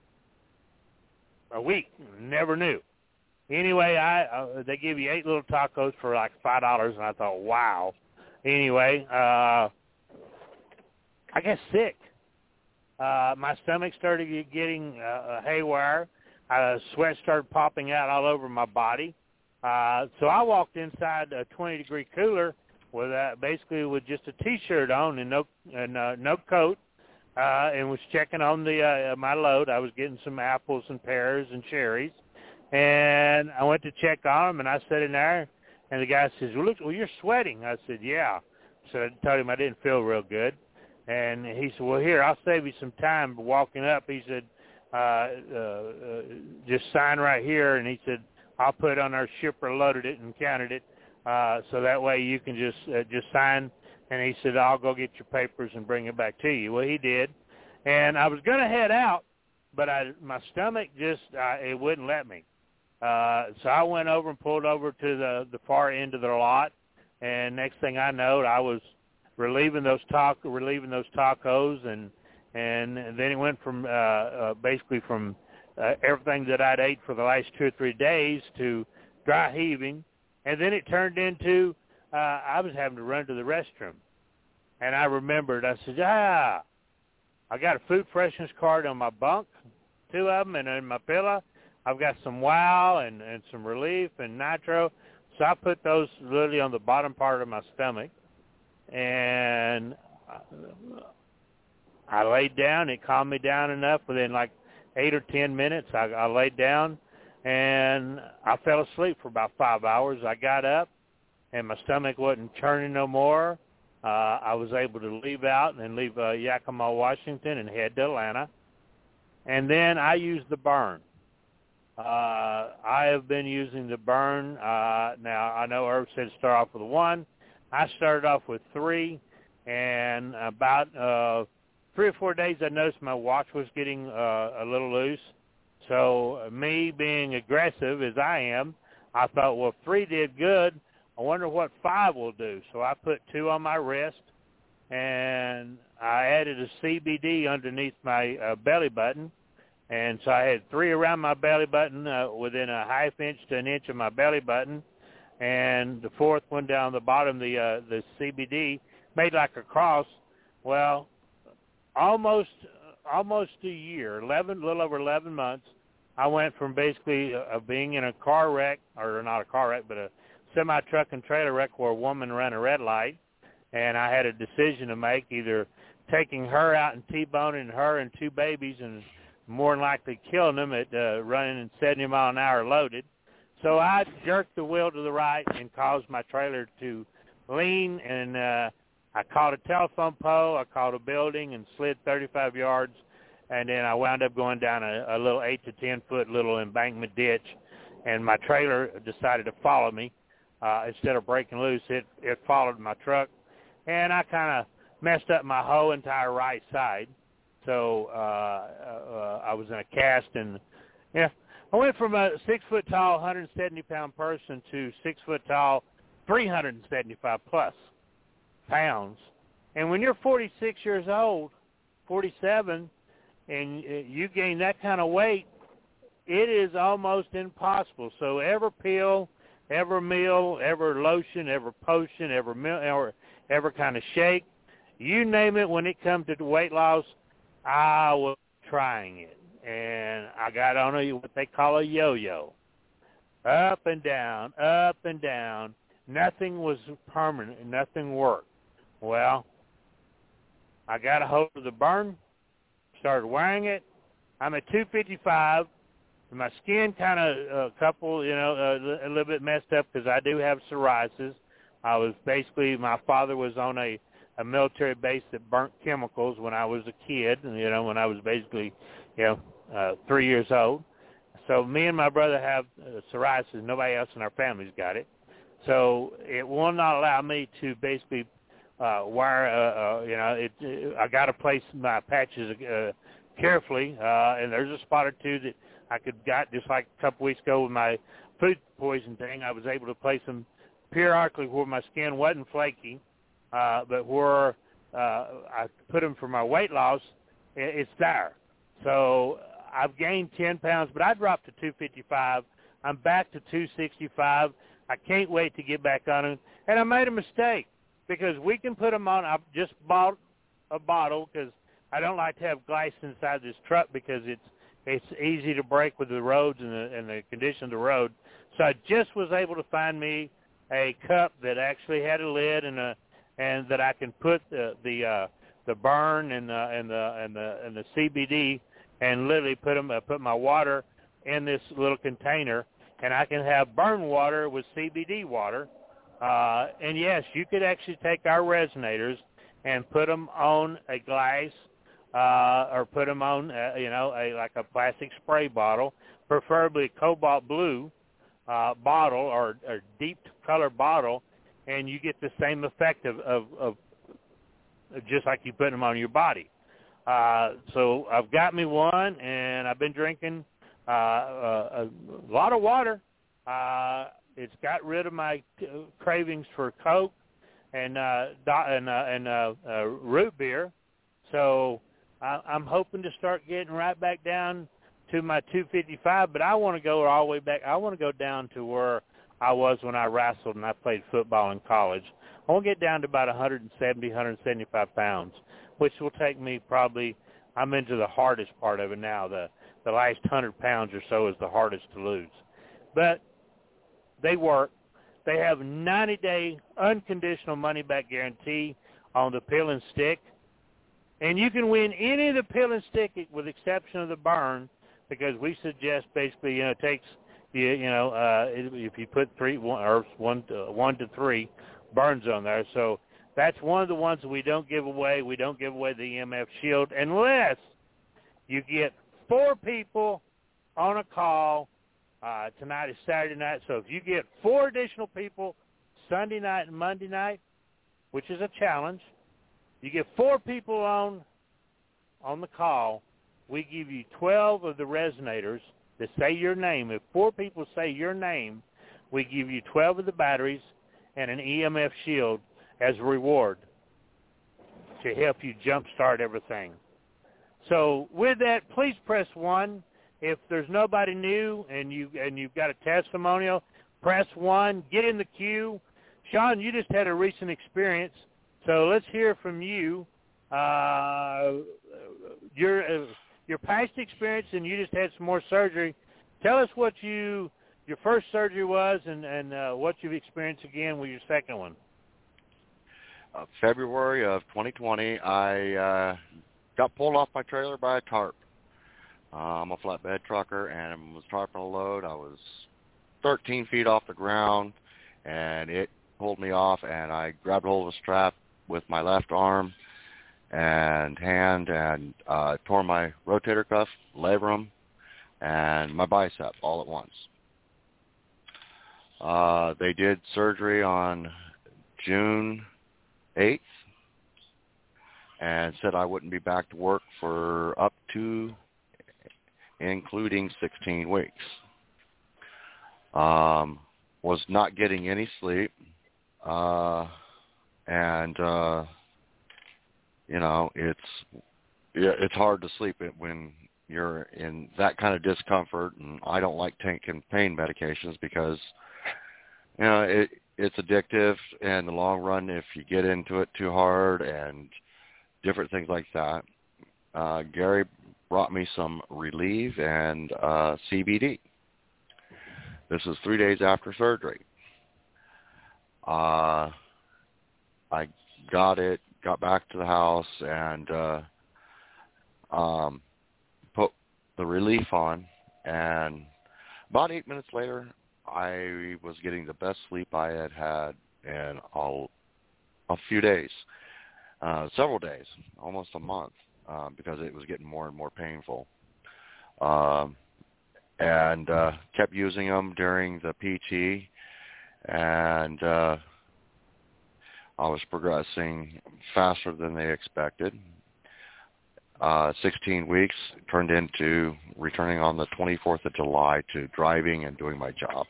a week. Never knew. Anyway, they give you 8 little tacos for like $5, and I thought, wow. Anyway, I got sick. My stomach started getting haywire. Sweat started popping out all over my body. So I walked inside a 20-degree cooler with basically with just a T-shirt on and no coat, and was checking on my load. I was getting some apples and pears and cherries. And I went to check on him, and I sat in there, and the guy says, well, you're sweating. I said, yeah. So I told him I didn't feel real good. And he said, well, here, I'll save you some time walking up. He said, just sign right here. And he said, I'll put on our shipper loaded it and counted it, so that way you can just sign. And he said, I'll go get your papers and bring it back to you. Well, he did. And I was going to head out, but my stomach just it wouldn't let me. So I went over and pulled over to the far end of the lot, and next thing I know, I was relieving those tacos, and then it went from basically from everything that I'd ate for the last 2 or 3 days to dry heaving, and then it turned into I was having to run to the restroom, and I remembered. I said, I got a food freshness card on my bunk, 2 of them, and in my pillow. I've got some Wow and some Relief and Nitro. So I put those literally on the bottom part of my stomach. And I laid down. It calmed me down enough. Within like 8 or 10 minutes, I laid down, and I fell asleep for about 5 hours. I got up, and my stomach wasn't churning no more. I was able to leave out and leave Yakima, Washington, and head to Atlanta. And then I used the burn. I have been using the burn. Now, I know Herb said start off with 1. I started off with 3, and about 3 or 4 days I noticed my watch was getting a little loose. So me being aggressive as I am, I thought, well, if 3 did good, I wonder what 5 will do. So I put 2 on my wrist, and I added a CBD underneath my belly button. And so I had 3 around my belly button, within a ½ inch to an inch of my belly button, and the 4th one down the bottom, the CBD, made like a cross. Well, almost a year, a little over 11 months, I went from basically being in a car wreck, or not a car wreck, but a semi-truck and trailer wreck where a woman ran a red light, and I had a decision to make, either taking her out and T-boning her and 2 babies and more than likely killing them at running at 70 mile an hour loaded. So I jerked the wheel to the right and caused my trailer to lean, and I caught a telephone pole, I caught a building, and slid 35 yards, and then I wound up going down a little 8 to 10 foot little embankment ditch, and my trailer decided to follow me. Instead of breaking loose, it followed my truck, and I kind of messed up my whole entire right side. So I was in a cast, and yeah, I went from a 6 foot tall, 170-pound person to 6 foot tall, 375 plus pounds. And when you're 46 years old, 47, and you gain that kind of weight, it is almost impossible. So every pill, every meal, every lotion, every potion, every meal, or every kind of shake, you name it, when it comes to weight loss, I was trying it. And I got on what they call a yo-yo. Up and down, up and down. Nothing was permanent. Nothing worked. Well, I got a hold of the burn, started wearing it. I'm at 255. My skin kind of a little bit messed up because I do have psoriasis. My father was on a military base that burnt chemicals when I was a kid, when I was basically, 3 years old. So me and my brother have psoriasis. Nobody else in our family's got it. So it will not allow me to basically wear, I got to place my patches carefully, and there's a spot or 2 that I got just like a couple weeks ago with my food poison thing. I was able to place them periodically where my skin wasn't flaky, but where I put them for my weight loss, it's there. So I've gained 10 pounds, but I dropped to 255. I'm back to 265. I can't wait to get back on them. And I made a mistake because we can put them on. I just bought a bottle because I don't like to have glass inside this truck because it's easy to break with the roads and the condition of the road. So I just was able to find me a cup that actually had a lid and that I can put the burn and the CBD and literally put my water in this little container, and I can have burn water with CBD water. And yes, you could actually take our resonators and put them on a glass or put them on like a plastic spray bottle, preferably a cobalt blue bottle or deep color bottle, and you get the same effect of just like you put them on your body. So I've got me one, and I've been drinking a lot of water. It's got rid of my cravings for Coke and root beer. So I'm hoping to start getting right back down to my 255, but I want to go all the way back. I want to go down to where I was when I wrestled and I played football in college. I want to get down to about 170, 175 pounds, which will take me probably, I'm into the hardest part of it now. The last 100 pounds or so is the hardest to lose. But they work. They have 90-day unconditional money-back guarantee on the pill and stick. And you can win any of the pill and stick it with exception of the burn, because we suggest basically, it takes, if you put 1 to 3 burns on there. So that's one of the ones that we don't give away. We don't give away the EMF shield unless you get 4 people on a call. Tonight is Saturday night, so if you get 4 additional people Sunday night and Monday night, which is a challenge, you get 4 people on the call, we give you 12 of the resonators that say your name. If 4 people say your name, we give you 12 of the batteries and an EMF shield as a reward to help you jumpstart everything. So with that, please press 1. If there's nobody new and you've got a testimonial, press 1. Get in the queue. Sean, you just had a recent experience, so let's hear from you. Your past experience, and you just had some more surgery. Tell us what your first surgery was and what you've experienced again with your second one. February of 2020, I got pulled off my trailer by a tarp. I'm a flatbed trucker and was tarping a load. I was 13 feet off the ground, and it pulled me off, and I grabbed hold of a strap with my left arm and hand and tore my rotator cuff, labrum, and my bicep all at once. They did surgery on June 8th and said I wouldn't be back to work for up to including 16 weeks. Was not getting any sleep, and it's hard to sleep when you're in that kind of discomfort, and I don't like taking pain medications because it's addictive in the long run if you get into it too hard and different things like that. Gary brought me some Relieve and CBD. This was 3 days after surgery. I got back to the house and put the Relief on, and about 8 minutes later, I was getting the best sleep I had had in a few days, several days, almost a month, because it was getting more and more painful. And kept using them during the PT, and I was progressing faster than they expected. 16 weeks turned into returning on the 24th of July to driving and doing my job.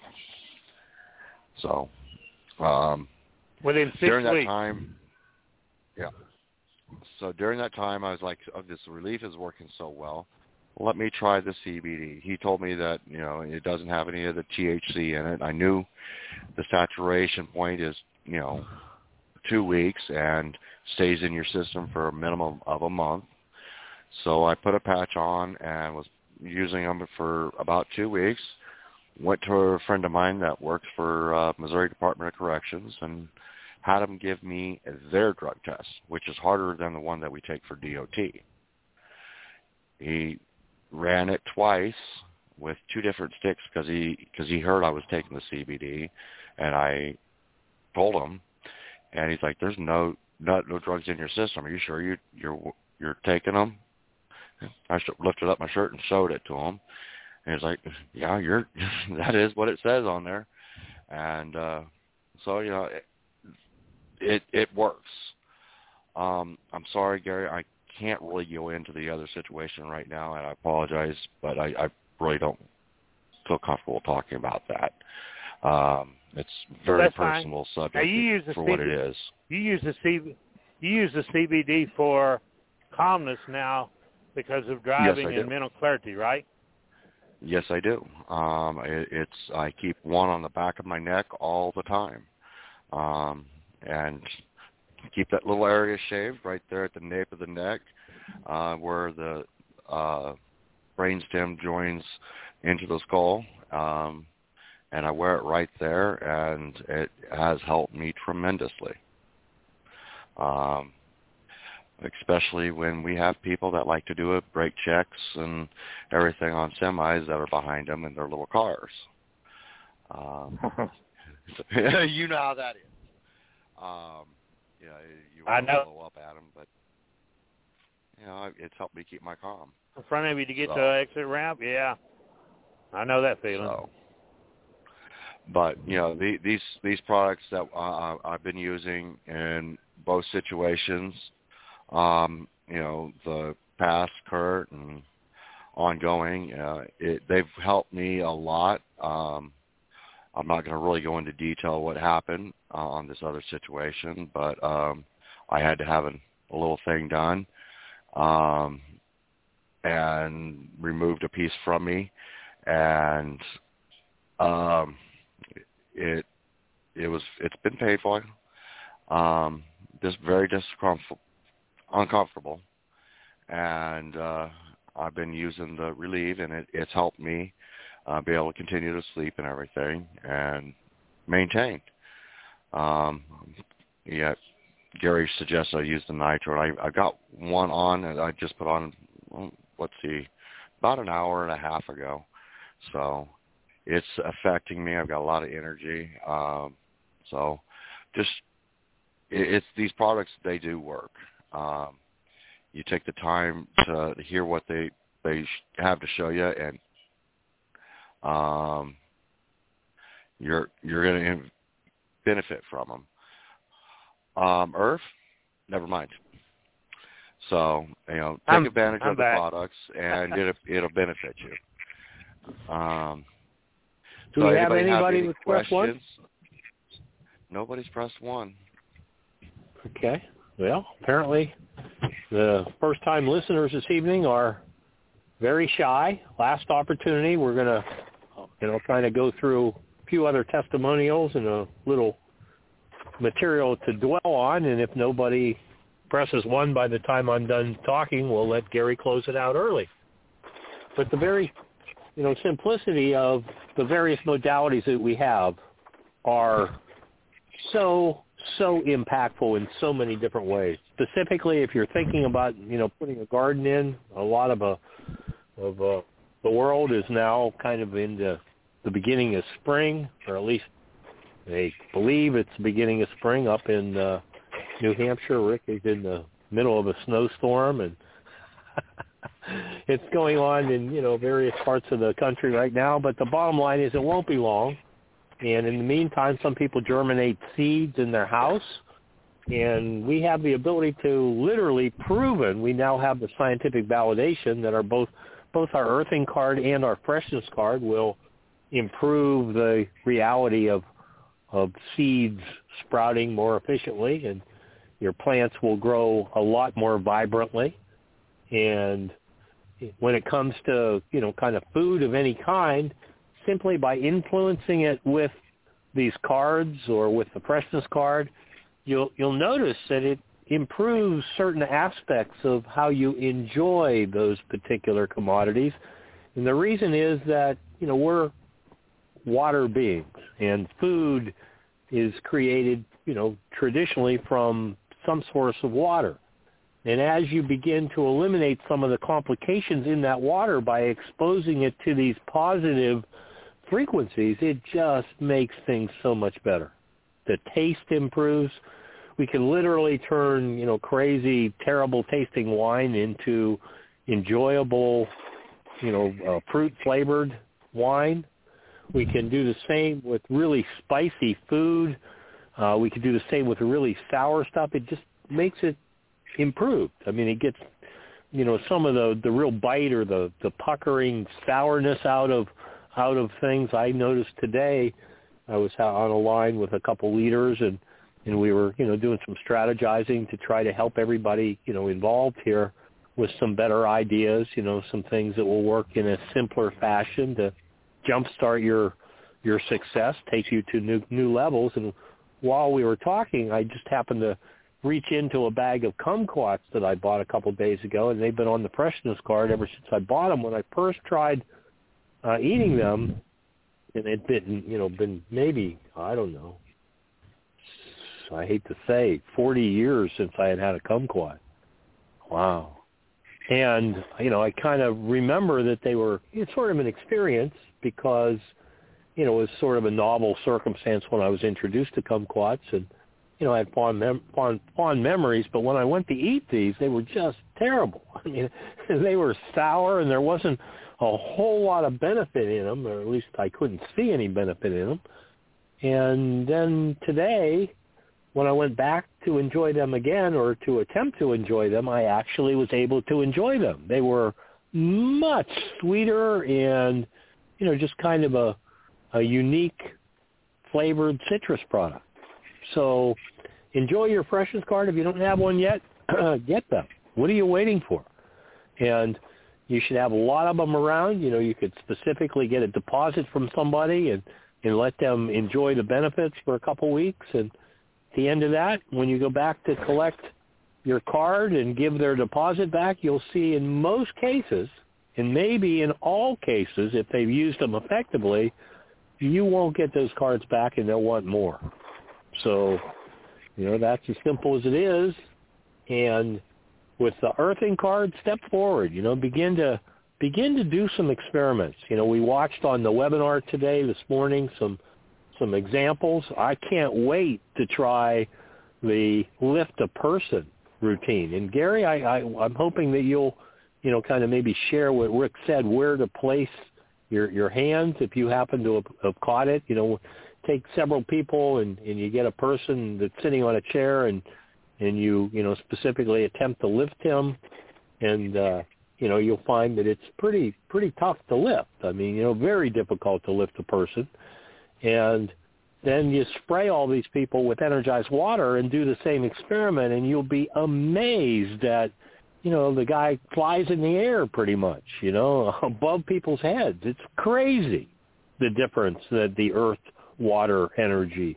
So within 6 during that weeks. time, yeah. So during that time, I was like, oh, this Relief is working so well. Let me try the CBD. He told me that, it doesn't have any of the THC in it. I knew the saturation point is, 2 weeks and stays in your system for a minimum of a month. So I put a patch on and was using them for about 2 weeks. Went to a friend of mine that works for Missouri Department of Corrections and had them give me their drug test, which is harder than the one that we take for DOT. He ran it twice with 2 different sticks because he heard I was taking the CBD, and I told him, and he's like, "There's no drugs in your system. Are you sure you're taking them?" I lifted up my shirt and showed it to him, and he's like, "Yeah, that is what it says on there," and so it works. I'm sorry, Gary, I can't really go into the other situation right now, and I apologize, but I really don't feel comfortable talking about that. It's very personal subject for what it is. You use the CBD for calmness now because of driving and mental clarity, right? Yes, I do. I keep one on the back of my neck all the time, and keep that little area shaved right there at the nape of the neck, where the brainstem joins into the skull, and I wear it right there, and it has helped me tremendously. especially when we have people that like to do it, brake checks and everything on semis that are behind them in their little cars. You know how that is. You want to blow up at them, but it's helped me keep my calm. In front of you to get to the exit ramp, yeah. I know that feeling. So, but these products that I've been using in both situations, the past, current, and ongoing, they've helped me a lot. I'm not going to really go into detail what happened on this other situation, but I had to have a little thing done and removed a piece from me, and it's been painful, just very uncomfortable, and I've been using the Relieve, and it's helped me be able to continue to sleep and everything and maintain. Gary suggests I use the Nitro. I got one on, and I just put on, about an hour and a half ago. So it's affecting me. I've got a lot of energy. It's these products, they do work. You take the time to hear what they have to show you, and you're going to benefit from them. Earth, never mind. So take advantage of the products, and it'll benefit you. Do we have anybody with press one? Nobody's pressed one. Okay. Well, apparently the first-time listeners this evening are very shy. Last opportunity. We're going to kind of go through a few other testimonials and a little material to dwell on, and if nobody presses one by the time I'm done talking, we'll let Gary close it out early. But the very, simplicity of the various modalities that we have are so impactful in so many different ways. Specifically, if you're thinking about, putting a garden in, a lot of the world is now kind of in the beginning of spring, or at least they believe it's the beginning of spring up in New Hampshire. Rick is in the middle of a snowstorm, and it's going on in, various parts of the country right now. But the bottom line is it won't be long. And in the meantime, some people germinate seeds in their house, and we have the ability to literally proven, we now have the scientific validation that both our earthing card and our freshness card will improve the reality of seeds sprouting more efficiently, and your plants will grow a lot more vibrantly. And when it comes to, kind of food of any kind, simply by influencing it with these cards or with the freshness card, you'll notice that it improves certain aspects of how you enjoy those particular commodities. And the reason is that, we're water beings, and food is created, traditionally from some source of water. And as you begin to eliminate some of the complications in that water by exposing it to these positive frequencies, it just makes things so much better. The taste improves. We can literally turn, crazy, terrible tasting wine into enjoyable, fruit-flavored wine. We can do the same with really spicy food. We can do the same with really sour stuff. It just makes it improved. I mean, it gets, some of the real bite or the puckering sourness out of things. I noticed today, I was on a line with a couple leaders, and we were, doing some strategizing to try to help everybody, involved here with some better ideas, some things that will work in a simpler fashion to jumpstart your success, take you to new levels. And while we were talking, I just happened to reach into a bag of kumquats that I bought a couple of days ago, and they've been on the freshness card ever since I bought them. When I first tried eating them, and it been maybe, I don't know, I hate to say, 40 years since I had a kumquat. Wow. And, I kind of remember that it's sort of an experience because, it was sort of a novel circumstance when I was introduced to kumquats, and, I had fond memories, but when I went to eat these, they were just terrible. I mean, they were sour, and there wasn't a whole lot of benefit in them, or at least I couldn't see any benefit in them. And then today, when I went back to enjoy them again, or to attempt to enjoy them, I actually was able to enjoy them. They were much sweeter and, just kind of a unique flavored citrus product. So enjoy your Freshens card. If you don't have one yet, get them. What are you waiting for? And you should have a lot of them around. You could specifically get a deposit from somebody and let them enjoy the benefits for a couple weeks. And at the end of that, when you go back to collect your card and give their deposit back, you'll see in most cases, and maybe in all cases, if they've used them effectively, you won't get those cards back and they'll want more. So, that's as simple as it is. And with the earthing card, step forward, begin to do some experiments. We watched on the webinar today, this morning, some examples. I can't wait to try the lift a person routine. And Gary, I'm hoping that you'll, kind of maybe share what Rick said, where to place your hands if you happen to have caught it. Take several people and you get a person that's sitting on a chair and you specifically attempt to lift him, and you'll find that it's pretty tough to lift. I mean, very difficult to lift a person. And then you spray all these people with energized water and do the same experiment, and you'll be amazed that, the guy flies in the air pretty much, above people's heads. It's crazy, the difference that the earth water energy,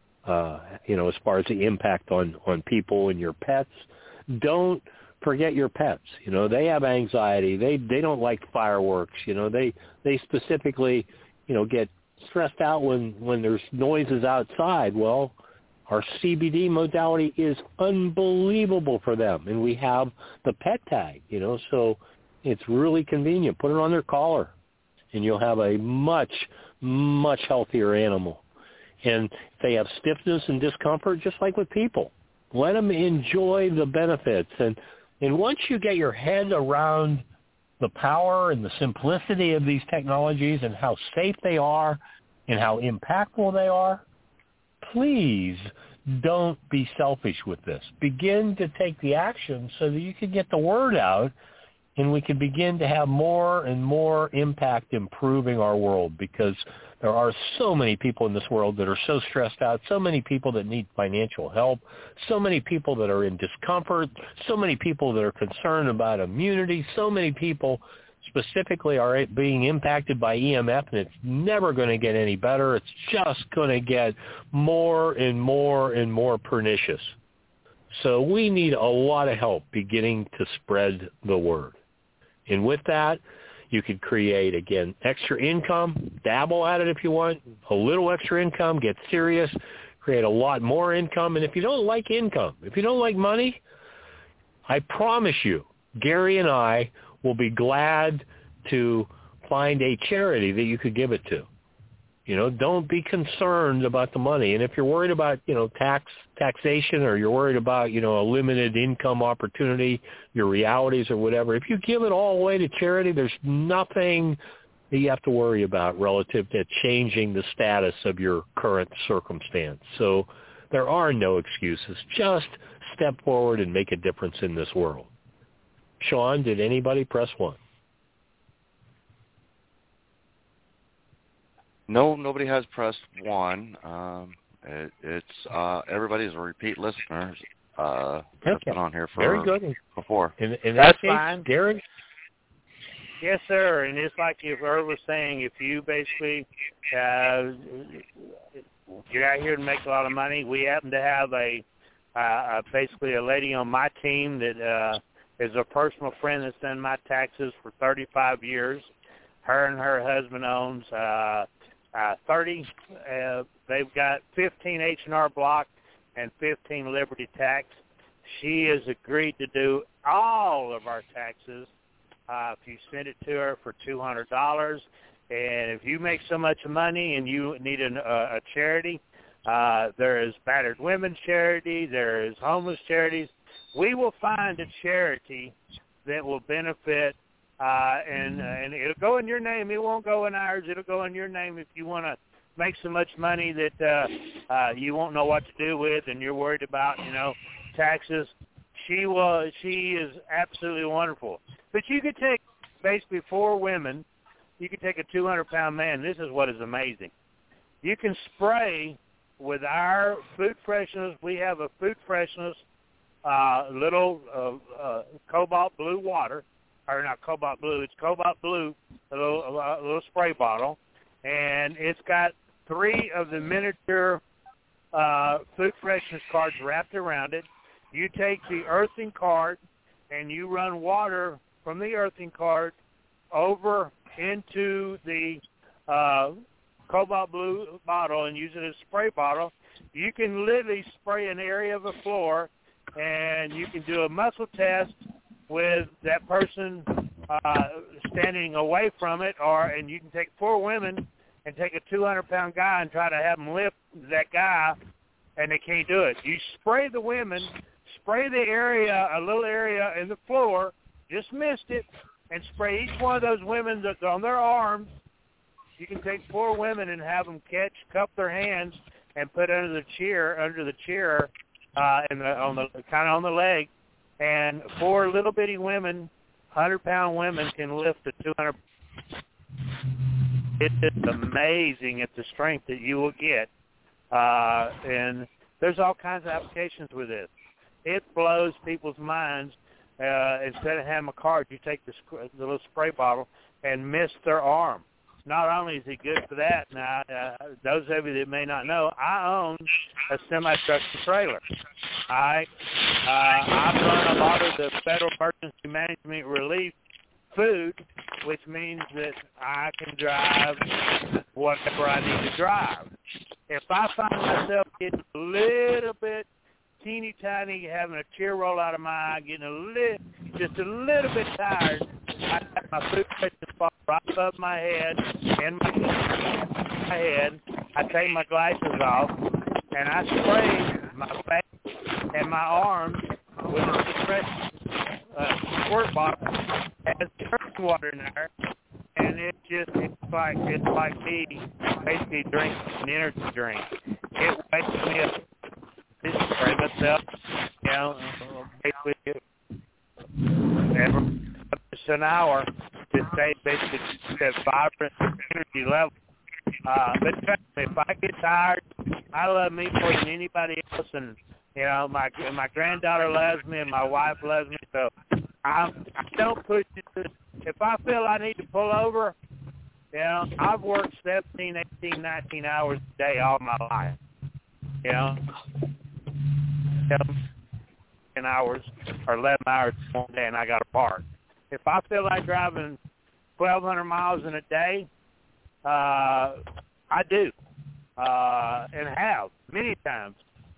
as far as the impact on people and your pets. Don't forget your pets. They have anxiety. They don't like fireworks. They specifically, get stressed out when there's noises outside. Well, our CBD modality is unbelievable for them, and we have the pet tag, so it's really convenient. Put it on their collar, and you'll have a much, much healthier animal. And if they have stiffness and discomfort, just like with people, let them enjoy the benefits. And once you get your head around the power and the simplicity of these technologies and how safe they are and how impactful they are, please don't be selfish with this. Begin to take the action so that you can get the word out and we can begin to have more and more impact improving our world, because there are so many people in this world that are so stressed out, so many people that need financial help, so many people that are in discomfort, so many people that are concerned about immunity, so many people specifically are being impacted by EMF, and it's never going to get any better. It's just going to get more and more and more pernicious. So we need a lot of help beginning to spread the word. And with that, you could create, again, extra income, dabble at it if you want, a little extra income, get serious, create a lot more income. And if you don't like income, if you don't like money, I promise you, Gary and I will be glad to find a charity that you could give it to. Don't be concerned about the money. And if you're worried about, taxation, or you're worried about, a limited income opportunity, your realities or whatever, if you give it all away to charity, there's nothing that you have to worry about relative to changing the status of your current circumstance. So there are no excuses. Just step forward and make a difference in this world. Sean, did anybody press 1? No, nobody has pressed 1. It's everybody's a repeat listener. That's been on here for very good before. And that's fine, Gary. Yes, sir. And it's like Earl was saying, if you basically you're out here to make a lot of money. We happen to have basically a lady on my team that is a personal friend that's done my taxes for 35 years. Her and her husband owns 30. They've got 15 H&R Block and 15 Liberty Tax. She has agreed to do all of our taxes if you send it to her for $200. And if you make so much money and you need a charity, there is battered women's charity, there is homeless charities. We will find a charity that will benefit, and it'll go in your name. It won't go in ours. It'll go in your name if you want to make so much money that you won't know what to do with, and you're worried about, taxes. She is absolutely wonderful. But you could take basically 4 women. You could take a 200-pound man. This is what is amazing. You can spray with our food freshness. We have a food freshness little cobalt blue water, or not cobalt blue. It's cobalt blue, a little spray bottle, and it's got 3 of the miniature food freshness cards wrapped around it. You take the earthing card and you run water from the earthing card over into the cobalt blue bottle and use it as a spray bottle. You can literally spray an area of the floor, and you can do a muscle test with that person standing away from it, and you can take 4 women and take a 200-pound guy and try to have them lift that guy, and they can't do it. You spray the women, spray the area, a little area in the floor, just missed it, and spray each one of those women that's on their arms. You can take 4 women and have them cup their hands and put under the chair, and on the leg, and 4 little bitty women, 100-pound women, can lift a 200. It's just amazing at the strength that you will get, and there's all kinds of applications with this. It blows people's minds. Instead of having a card, you take the little spray bottle and mist their arm. Not only is it good for that, now, those of you that may not know, I own a semi-truck and trailer. I run a lot of the Federal Emergency Management Relief food, which means that I can drive whatever I need to drive. If I find myself getting a little bit teeny tiny, having a tear roll out of my eye, getting just a little bit tired, I have my food pressure fall right above my head, and my head. I take my glasses off, and I spray my face and my arms with a fresh squirt bottle. Has drinking water in there, and it's like me basically drinking an energy drink. It wakes me up. I spray myself, basically every an hour to stay basically that vibrant energy level. But trust me, if I get tired, I love me more than anybody else, and my granddaughter loves me, and my wife loves me. So I don't push it. If I feel I need to pull over, I've worked 17, 18, 19 hours a day all my life. 10 hours or 11 hours one day, and I got to park. If I feel like driving 1,200 miles in a day, I do, and have many times,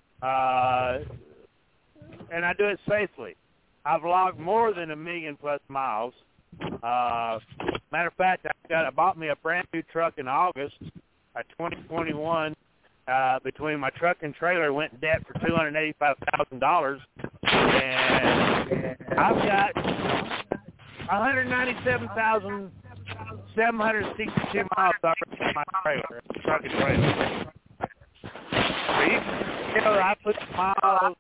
and I do it safely. I've logged more than 1 million plus miles. Matter of fact, I bought me a brand new truck in August, a 2021. Between my truck and trailer, went in debt for $285,000, and I've got 197,762 miles already in my trailer, truck and trailer. So I put miles.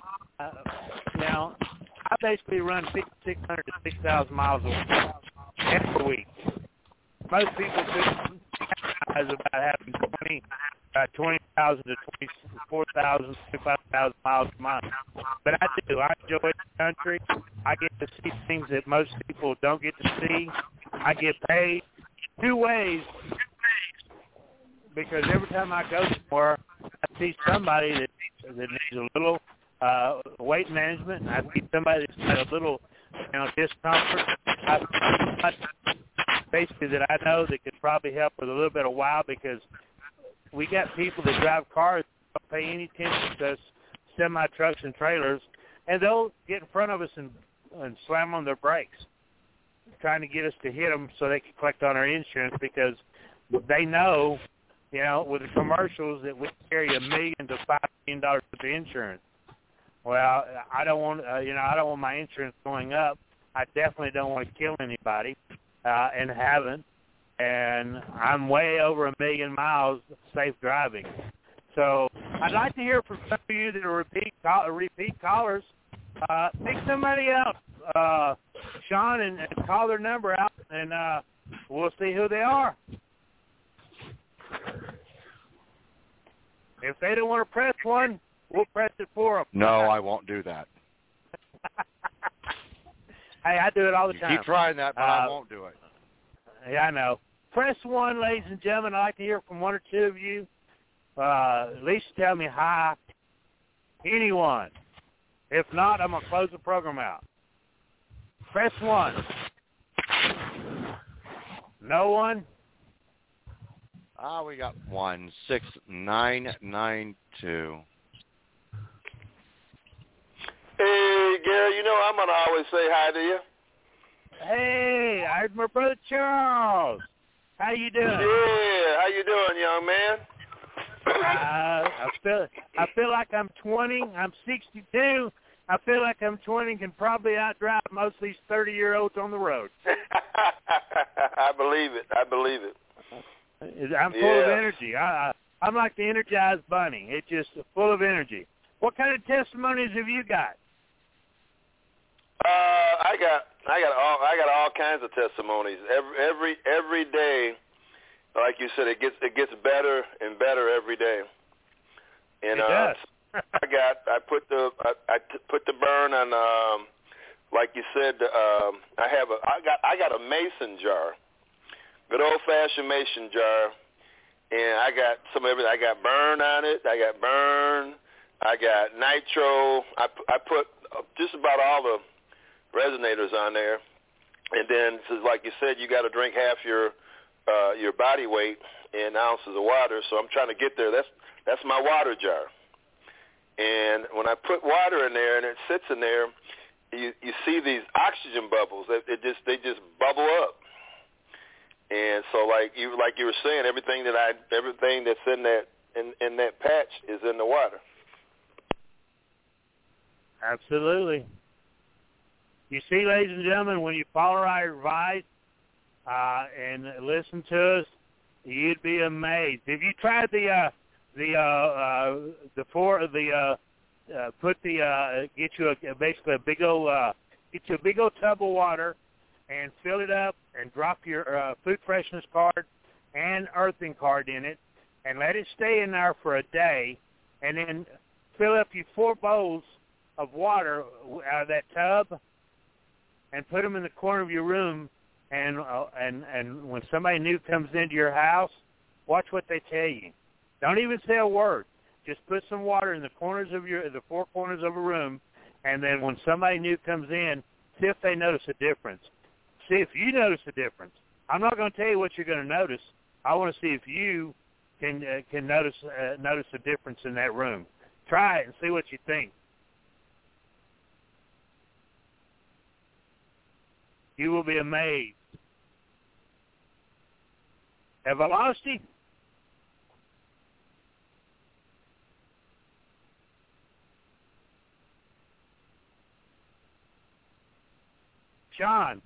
I basically run 5,600 to 6,000 miles every week. Most people do about having 20,000 to 24,000, 25,000 miles a month. But I do. I enjoy the country. I get to see things that most people don't get to see. I get paid 2 ways because every time I go somewhere, I see somebody that needs a little weight management, and I see somebody that's got a little discomfort. Basically, that I know that could probably help with a little bit of wow, because we got people that drive cars that don't pay any attention to semi-trucks and trailers, and they'll get in front of us and slam on their brakes, trying to get us to hit them so they can collect on our insurance, because they know, with the commercials that we carry $1 million to $5 million worth of insurance. Well, I don't want, I don't want my insurance going up. I definitely don't want to kill anybody, and haven't. And I'm way over 1 million miles safe driving. So I'd like to hear from some of you that are repeat callers. Pick somebody out, Sean, and call their number out, and we'll see who they are. If they don't want to press one, we'll press it for them. No, I won't do that. Hey, I do it all the time. Keep trying that, but I won't do it. Yeah, I know. Press 1, ladies and gentlemen. I'd like to hear from one or two of you. At least tell me hi. Anyone. If not, I'm going to close the program out. Press 1. No one? We got 16992. Hey, Gary, I'm going to always say hi to you. Hey, I'm my brother Charles. How you doing? Yeah, how you doing, young man? I feel like I'm 20. I'm 62. I feel like I'm 20, can probably outdrive most of these 30-year-olds on the road. I believe it. I'm full of energy. I'm like the Energized Bunny. It's just full of energy. What kind of testimonies have you got? I got all kinds of testimonies. Every day, like you said, it gets better and better every day. And it does. I put the burn on, like you said. I got a mason jar, good old fashioned mason jar, and I got some of everything. I got burn on it. I got nitro. I put just about all the resonators on there, and then like you said, you got to drink half your body weight in ounces of water. So I'm trying to get there. That's my water jar. And when I put water in there and it sits in there, you see these oxygen bubbles. They just bubble up. And so like you were saying, everything that's in that patch is in the water. Absolutely. You see, ladies and gentlemen, when you follow our advice and listen to us, you'd be amazed. If you tried get you basically a big old tub of water and fill it up and drop your food freshness card and earthing card in it and let it stay in there for a day, and then fill up your 4 bowls of water out of that tub and put them in the corner of your room, and when somebody new comes into your house, watch what they tell you. Don't even say a word. Just put some water in the corners of the 4 corners of a room, and then when somebody new comes in, see if they notice a difference. See if you notice a difference. I'm not going to tell you what you're going to notice. I want to see if you can notice a difference in that room. Try it and see what you think. You will be amazed. Have I lost you? Sean.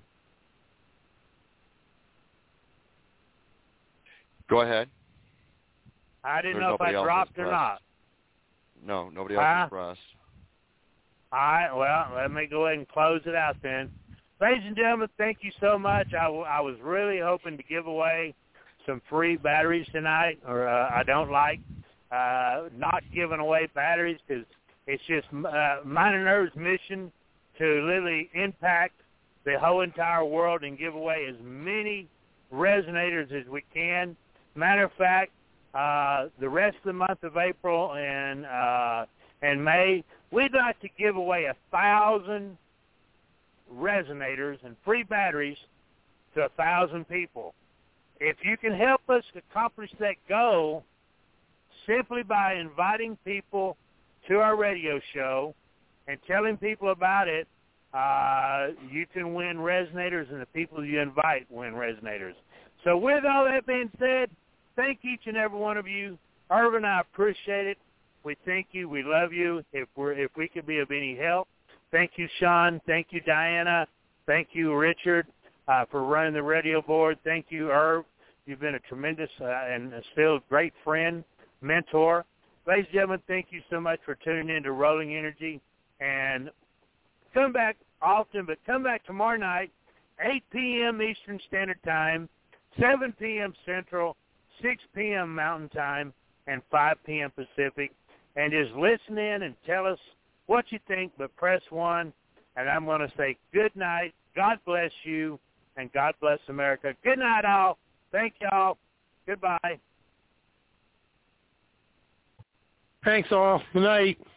Go ahead. I didn't know if I dropped or not. No, nobody else is pressed. All right, well, let me go ahead and close it out then. Ladies and gentlemen, thank you so much. I was really hoping to give away some free batteries tonight, or I don't like not giving away batteries because it's just mine and hers mission to literally impact the whole entire world and give away as many resonators as we can. Matter of fact, the rest of the month of April and May, we'd like to give away 1,000 resonators and free batteries to 1,000 people. If you can help us accomplish that goal simply by inviting people to our radio show and telling people about it, you can win Resonators, and the people you invite win Resonators. So with all that being said, thank each and every one of you. Irvin, I appreciate it. We thank you. We love you. If we could be of any help, thank you, Sean. Thank you, Diana. Thank you, Richard, for running the radio board. Thank you, Irv. You've been a tremendous and still great friend, mentor. Ladies and gentlemen, thank you so much for tuning in to Rolling Energy. And come back often, but come back tomorrow night, 8 p.m. Eastern Standard Time, 7 p.m. Central, 6 p.m. Mountain Time, and 5 p.m. Pacific. And just listen in and tell us what you think, but press 1. And I'm going to say good night, God bless you, and God bless America. Good night, all. Thank y'all. Goodbye. Thanks, all. Good night.